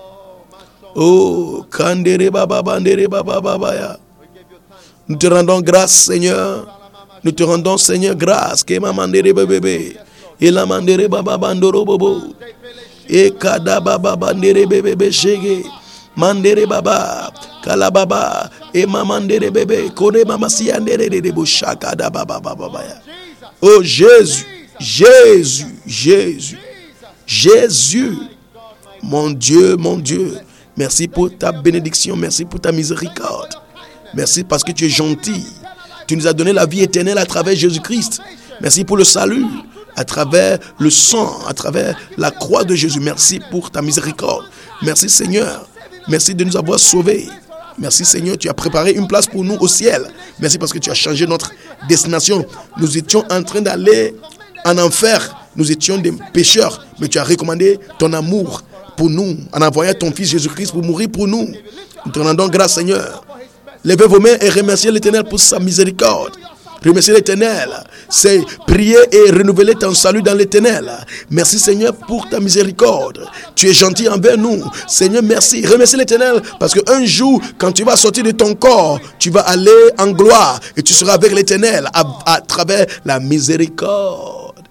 Oh, Kandere Baba Bandere Baba Baba. Nous te rendons grâce, Seigneur. Nous te rendons, Seigneur, grâce. Kema Mandere Bébé. Et la mandere baba bandoro bobo. Et kada baba bandere bébé shege. Mandere baba. Kala baba. Et mamandere bébé. Kone mama siandere de debo shakada baba baba. Oh Jésus. Jésus. Jésus. Jésus. Mon Dieu, mon Dieu. Merci pour ta bénédiction. Merci pour ta miséricorde. Merci parce que tu es gentil. Tu nous as donné la vie éternelle à travers Jésus-Christ. Merci pour le salut. À travers le sang, à travers la croix de Jésus. Merci pour ta miséricorde. Merci Seigneur. Merci de nous avoir sauvés. Merci Seigneur, tu as préparé une place pour nous au ciel. Merci parce que tu as changé notre destination. Nous étions en train d'aller en enfer. Nous étions des pécheurs. Mais tu as recommandé ton amour pour nous en envoyant ton Fils Jésus-Christ pour mourir pour nous. Nous te rendons grâce Seigneur. Levez vos mains et remerciez l'Éternel pour sa miséricorde. Remerciez l'Éternel. C'est prier et renouveler ton salut dans l'Éternel. Merci Seigneur pour ta miséricorde. Tu es gentil envers nous. Seigneur, merci. Remercie l'Éternel parce qu'un jour, quand tu vas sortir de ton corps, tu vas aller en gloire et tu seras avec l'Éternel à, à travers la miséricorde.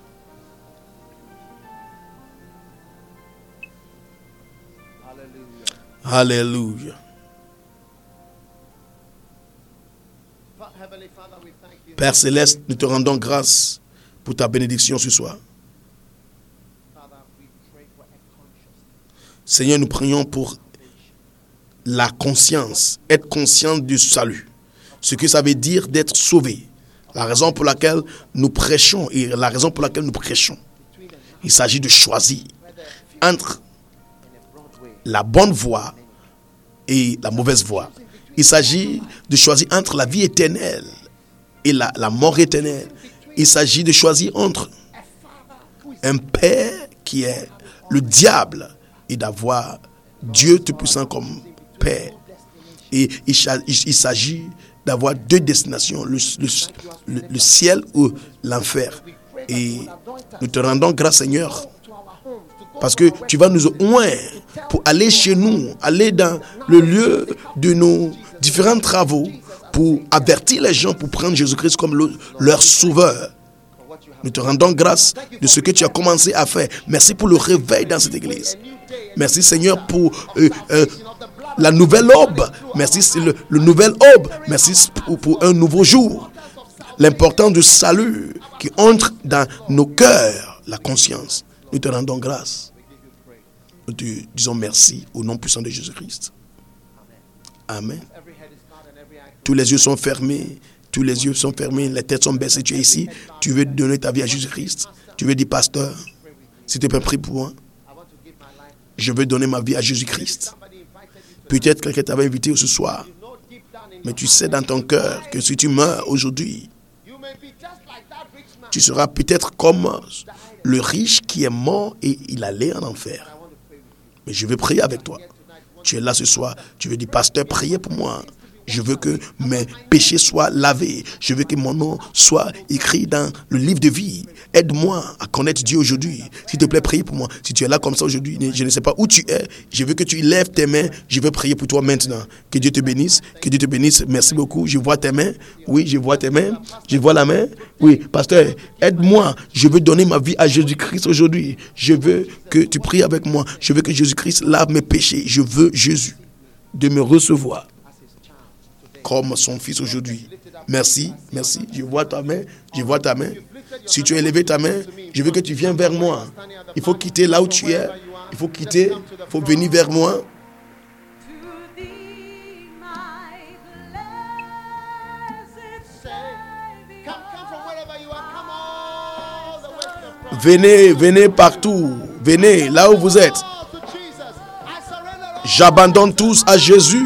Alléluia. Père Céleste, nous te rendons grâce pour ta bénédiction ce soir. Seigneur, nous prions pour la conscience, être conscient du salut. Ce que ça veut dire d'être sauvé. La raison pour laquelle nous prêchons et la raison pour laquelle nous prêchons. Il s'agit de choisir entre la bonne voie et la mauvaise voie. Il s'agit de choisir entre la vie éternelle et la, la mort éternelle. Il s'agit de choisir entre un père qui est le diable et d'avoir Dieu Tout-Puissant comme père. Et il, il, il s'agit d'avoir deux destinations, le, le, le, le ciel ou l'enfer. Et nous te rendons grâce Seigneur parce que tu vas nous oindre pour aller chez nous, aller dans le lieu de nos différents travaux pour avertir les gens, pour prendre Jésus-Christ comme le, leur sauveur. Nous te rendons grâce de ce que tu as commencé à faire. Merci pour le réveil dans cette église. Merci Seigneur pour euh, euh, la nouvelle aube. Merci c'est le, le nouvel aube. Merci pour, pour un nouveau jour. L'important du salut qui entre dans nos cœurs, la conscience. Nous te rendons grâce. Nous te disons merci au nom puissant de Jésus-Christ. Amen. Tous les yeux sont fermés. Tous les yeux sont fermés. Les têtes sont baissées. Tu es ici. Tu veux donner ta vie à Jésus-Christ. Tu veux dire, pasteur, si tu peux prier pour moi. Je veux donner ma vie à Jésus-Christ. Peut-être que quelqu'un t'avait invité ce soir. Mais tu sais dans ton cœur que si tu meurs aujourd'hui, tu seras peut-être comme le riche qui est mort et il allait en enfer. Mais je veux prier avec toi. Tu es là ce soir. Tu veux dire, pasteur, priez pour moi. Je veux que mes péchés soient lavés. Je veux que mon nom soit écrit dans le livre de vie. Aide-moi à connaître Dieu aujourd'hui. S'il te plaît, prie pour moi. Si tu es là comme ça aujourd'hui, je ne sais pas où tu es. Je veux que tu lèves tes mains. Je veux prier pour toi maintenant. Que Dieu te bénisse. Que Dieu te bénisse. Merci beaucoup. Je vois tes mains. Oui, je vois tes mains. Je vois la main. Oui, pasteur, aide-moi. Je veux donner ma vie à Jésus-Christ aujourd'hui. Je veux que tu pries avec moi. Je veux que Jésus-Christ lave mes péchés. Je veux Jésus de me recevoir comme son fils aujourd'hui. Merci, merci. Je vois ta main, je vois ta main. Si tu as élevé ta main, je veux que tu viennes vers moi. Il faut quitter là où tu es. Il faut quitter, il faut venir vers moi. Venez, venez partout. Venez là où vous êtes. J'abandonne tous à Jésus.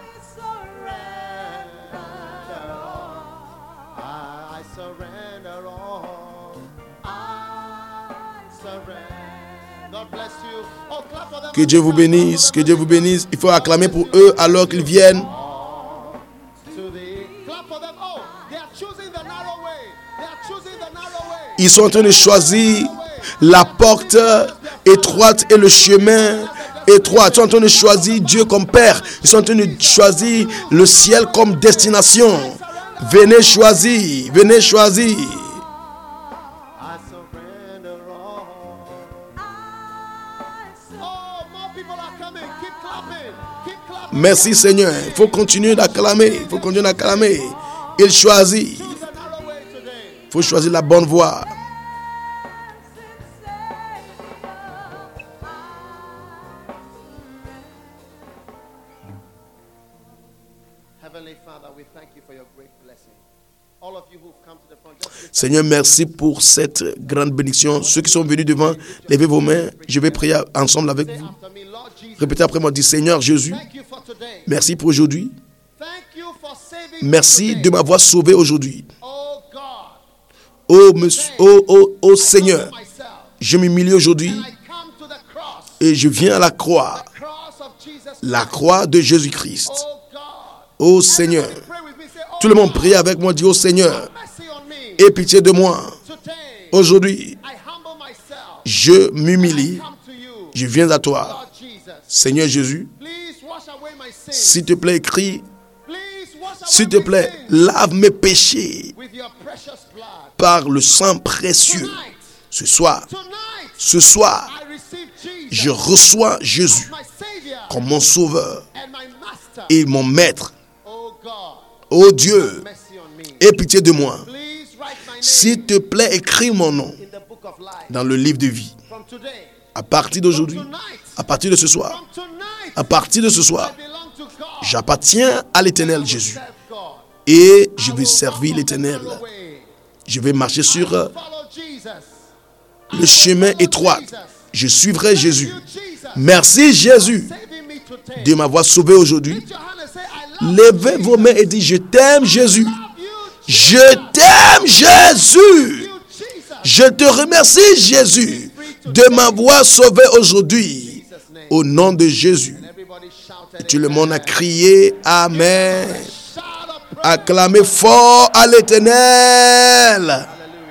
Que Dieu vous bénisse, que Dieu vous bénisse. Il faut acclamer pour eux alors qu'ils viennent. Ils sont en train de choisir la porte étroite et le chemin étroit. Ils sont en train de choisir Dieu comme Père. Ils sont en train de choisir le ciel comme destination. Venez choisir, venez choisir. Merci Seigneur. Il faut continuer d'acclamer. Il faut continuer d'acclamer. Il choisit. Il faut choisir la bonne voie. Seigneur, merci pour cette grande bénédiction. Ceux qui sont venus devant, levez vos mains. Je vais prier ensemble avec vous. Répétez après moi, dis Seigneur Jésus, merci pour aujourd'hui. Merci de m'avoir sauvé aujourd'hui. Oh, monsieur, oh, oh, oh Seigneur, je m'humilie aujourd'hui et je viens à la croix, la croix de Jésus-Christ. Oh Seigneur, tout le monde prie avec moi, dit oh Seigneur, aie pitié de moi. Aujourd'hui, je m'humilie, je viens à toi. Seigneur Jésus, s'il te plaît, crie, s'il te plaît, lave mes péchés par le sang précieux. Ce soir, ce soir, je reçois Jésus comme mon sauveur et mon maître. Oh Dieu, aie pitié de moi. S'il te plaît, écris mon nom dans le livre de vie. À partir d'aujourd'hui, à partir de ce soir, à partir de ce soir, j'appartiens à l'Éternel Jésus. Et je vais servir l'Éternel. Je vais marcher sur le chemin étroit. Je suivrai Jésus. Merci Jésus de m'avoir sauvé aujourd'hui. Levez vos mains et dites, je t'aime Jésus. Je t'aime Jésus. Je te remercie Jésus de m'avoir sauvé aujourd'hui. Au nom de Jésus. Et tout le monde a crié Amen. Acclamez fort à l'Éternel.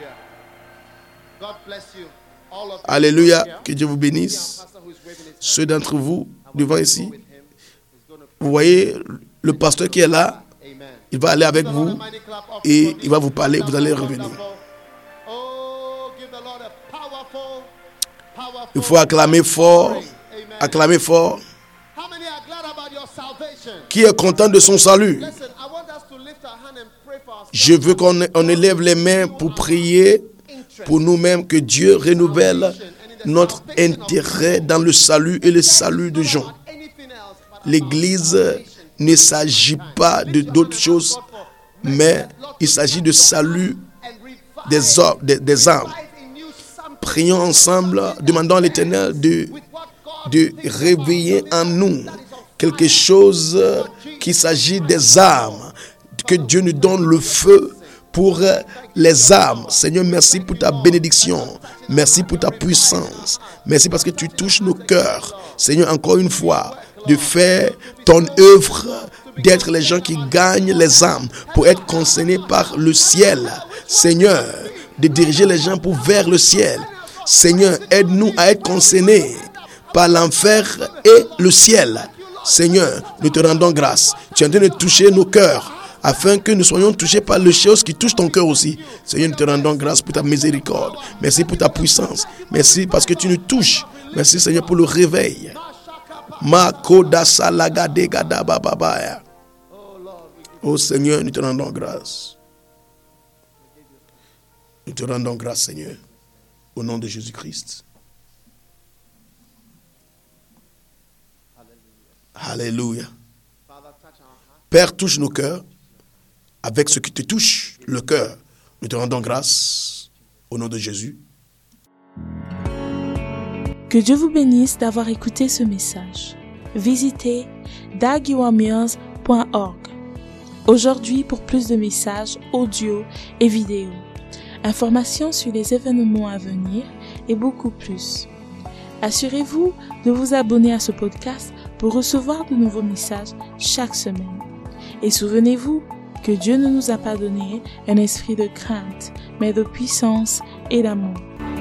Alléluia. Que Dieu vous bénisse. Ceux d'entre vous devant ici, vous voyez le pasteur qui est là, il va aller avec vous et il va vous parler, vous allez revenir. Il faut acclamer fort, acclamer fort. Qui est content de son salut? Je veux qu'on on élève les mains pour prier pour nous-mêmes, que Dieu renouvelle notre intérêt dans le salut et le salut de gens. L'Église ne s'agit pas de d'autres choses, mais il s'agit de salut des, or, des, des âmes. Prions ensemble, demandons à l'Éternel de, de réveiller en nous quelque chose qui s'agit des âmes. Que Dieu nous donne le feu pour les âmes. Seigneur, merci pour ta bénédiction. Merci pour ta puissance. Merci parce que tu touches nos cœurs. Seigneur, encore une fois, de faire ton œuvre, d'être les gens qui gagnent les âmes pour être concernés par le ciel. Seigneur, de diriger les gens pour vers le ciel. Seigneur, aide-nous à être concernés par l'enfer et le ciel. Seigneur, nous te rendons grâce. Tu es en train de toucher nos cœurs afin que nous soyons touchés par les choses qui touchent ton cœur aussi. Seigneur, nous te rendons grâce pour ta miséricorde. Merci pour ta puissance. Merci parce que tu nous touches. Merci Seigneur pour le réveil. Oh Seigneur, nous te rendons grâce. Nous te rendons grâce Seigneur. Au nom de Jésus-Christ. Alléluia. Père, touche nos cœurs avec ce qui te touche, le cœur. Nous te rendons grâce au nom de Jésus. Que Dieu vous bénisse d'avoir écouté ce message. Visitez dag iwan mills point org aujourd'hui pour plus de messages audio et vidéo, informations sur les événements à venir et beaucoup plus. Assurez-vous de vous abonner à ce podcast pour recevoir de nouveaux messages chaque semaine. Et souvenez-vous que Dieu ne nous a pas donné un esprit de crainte, mais de puissance et d'amour.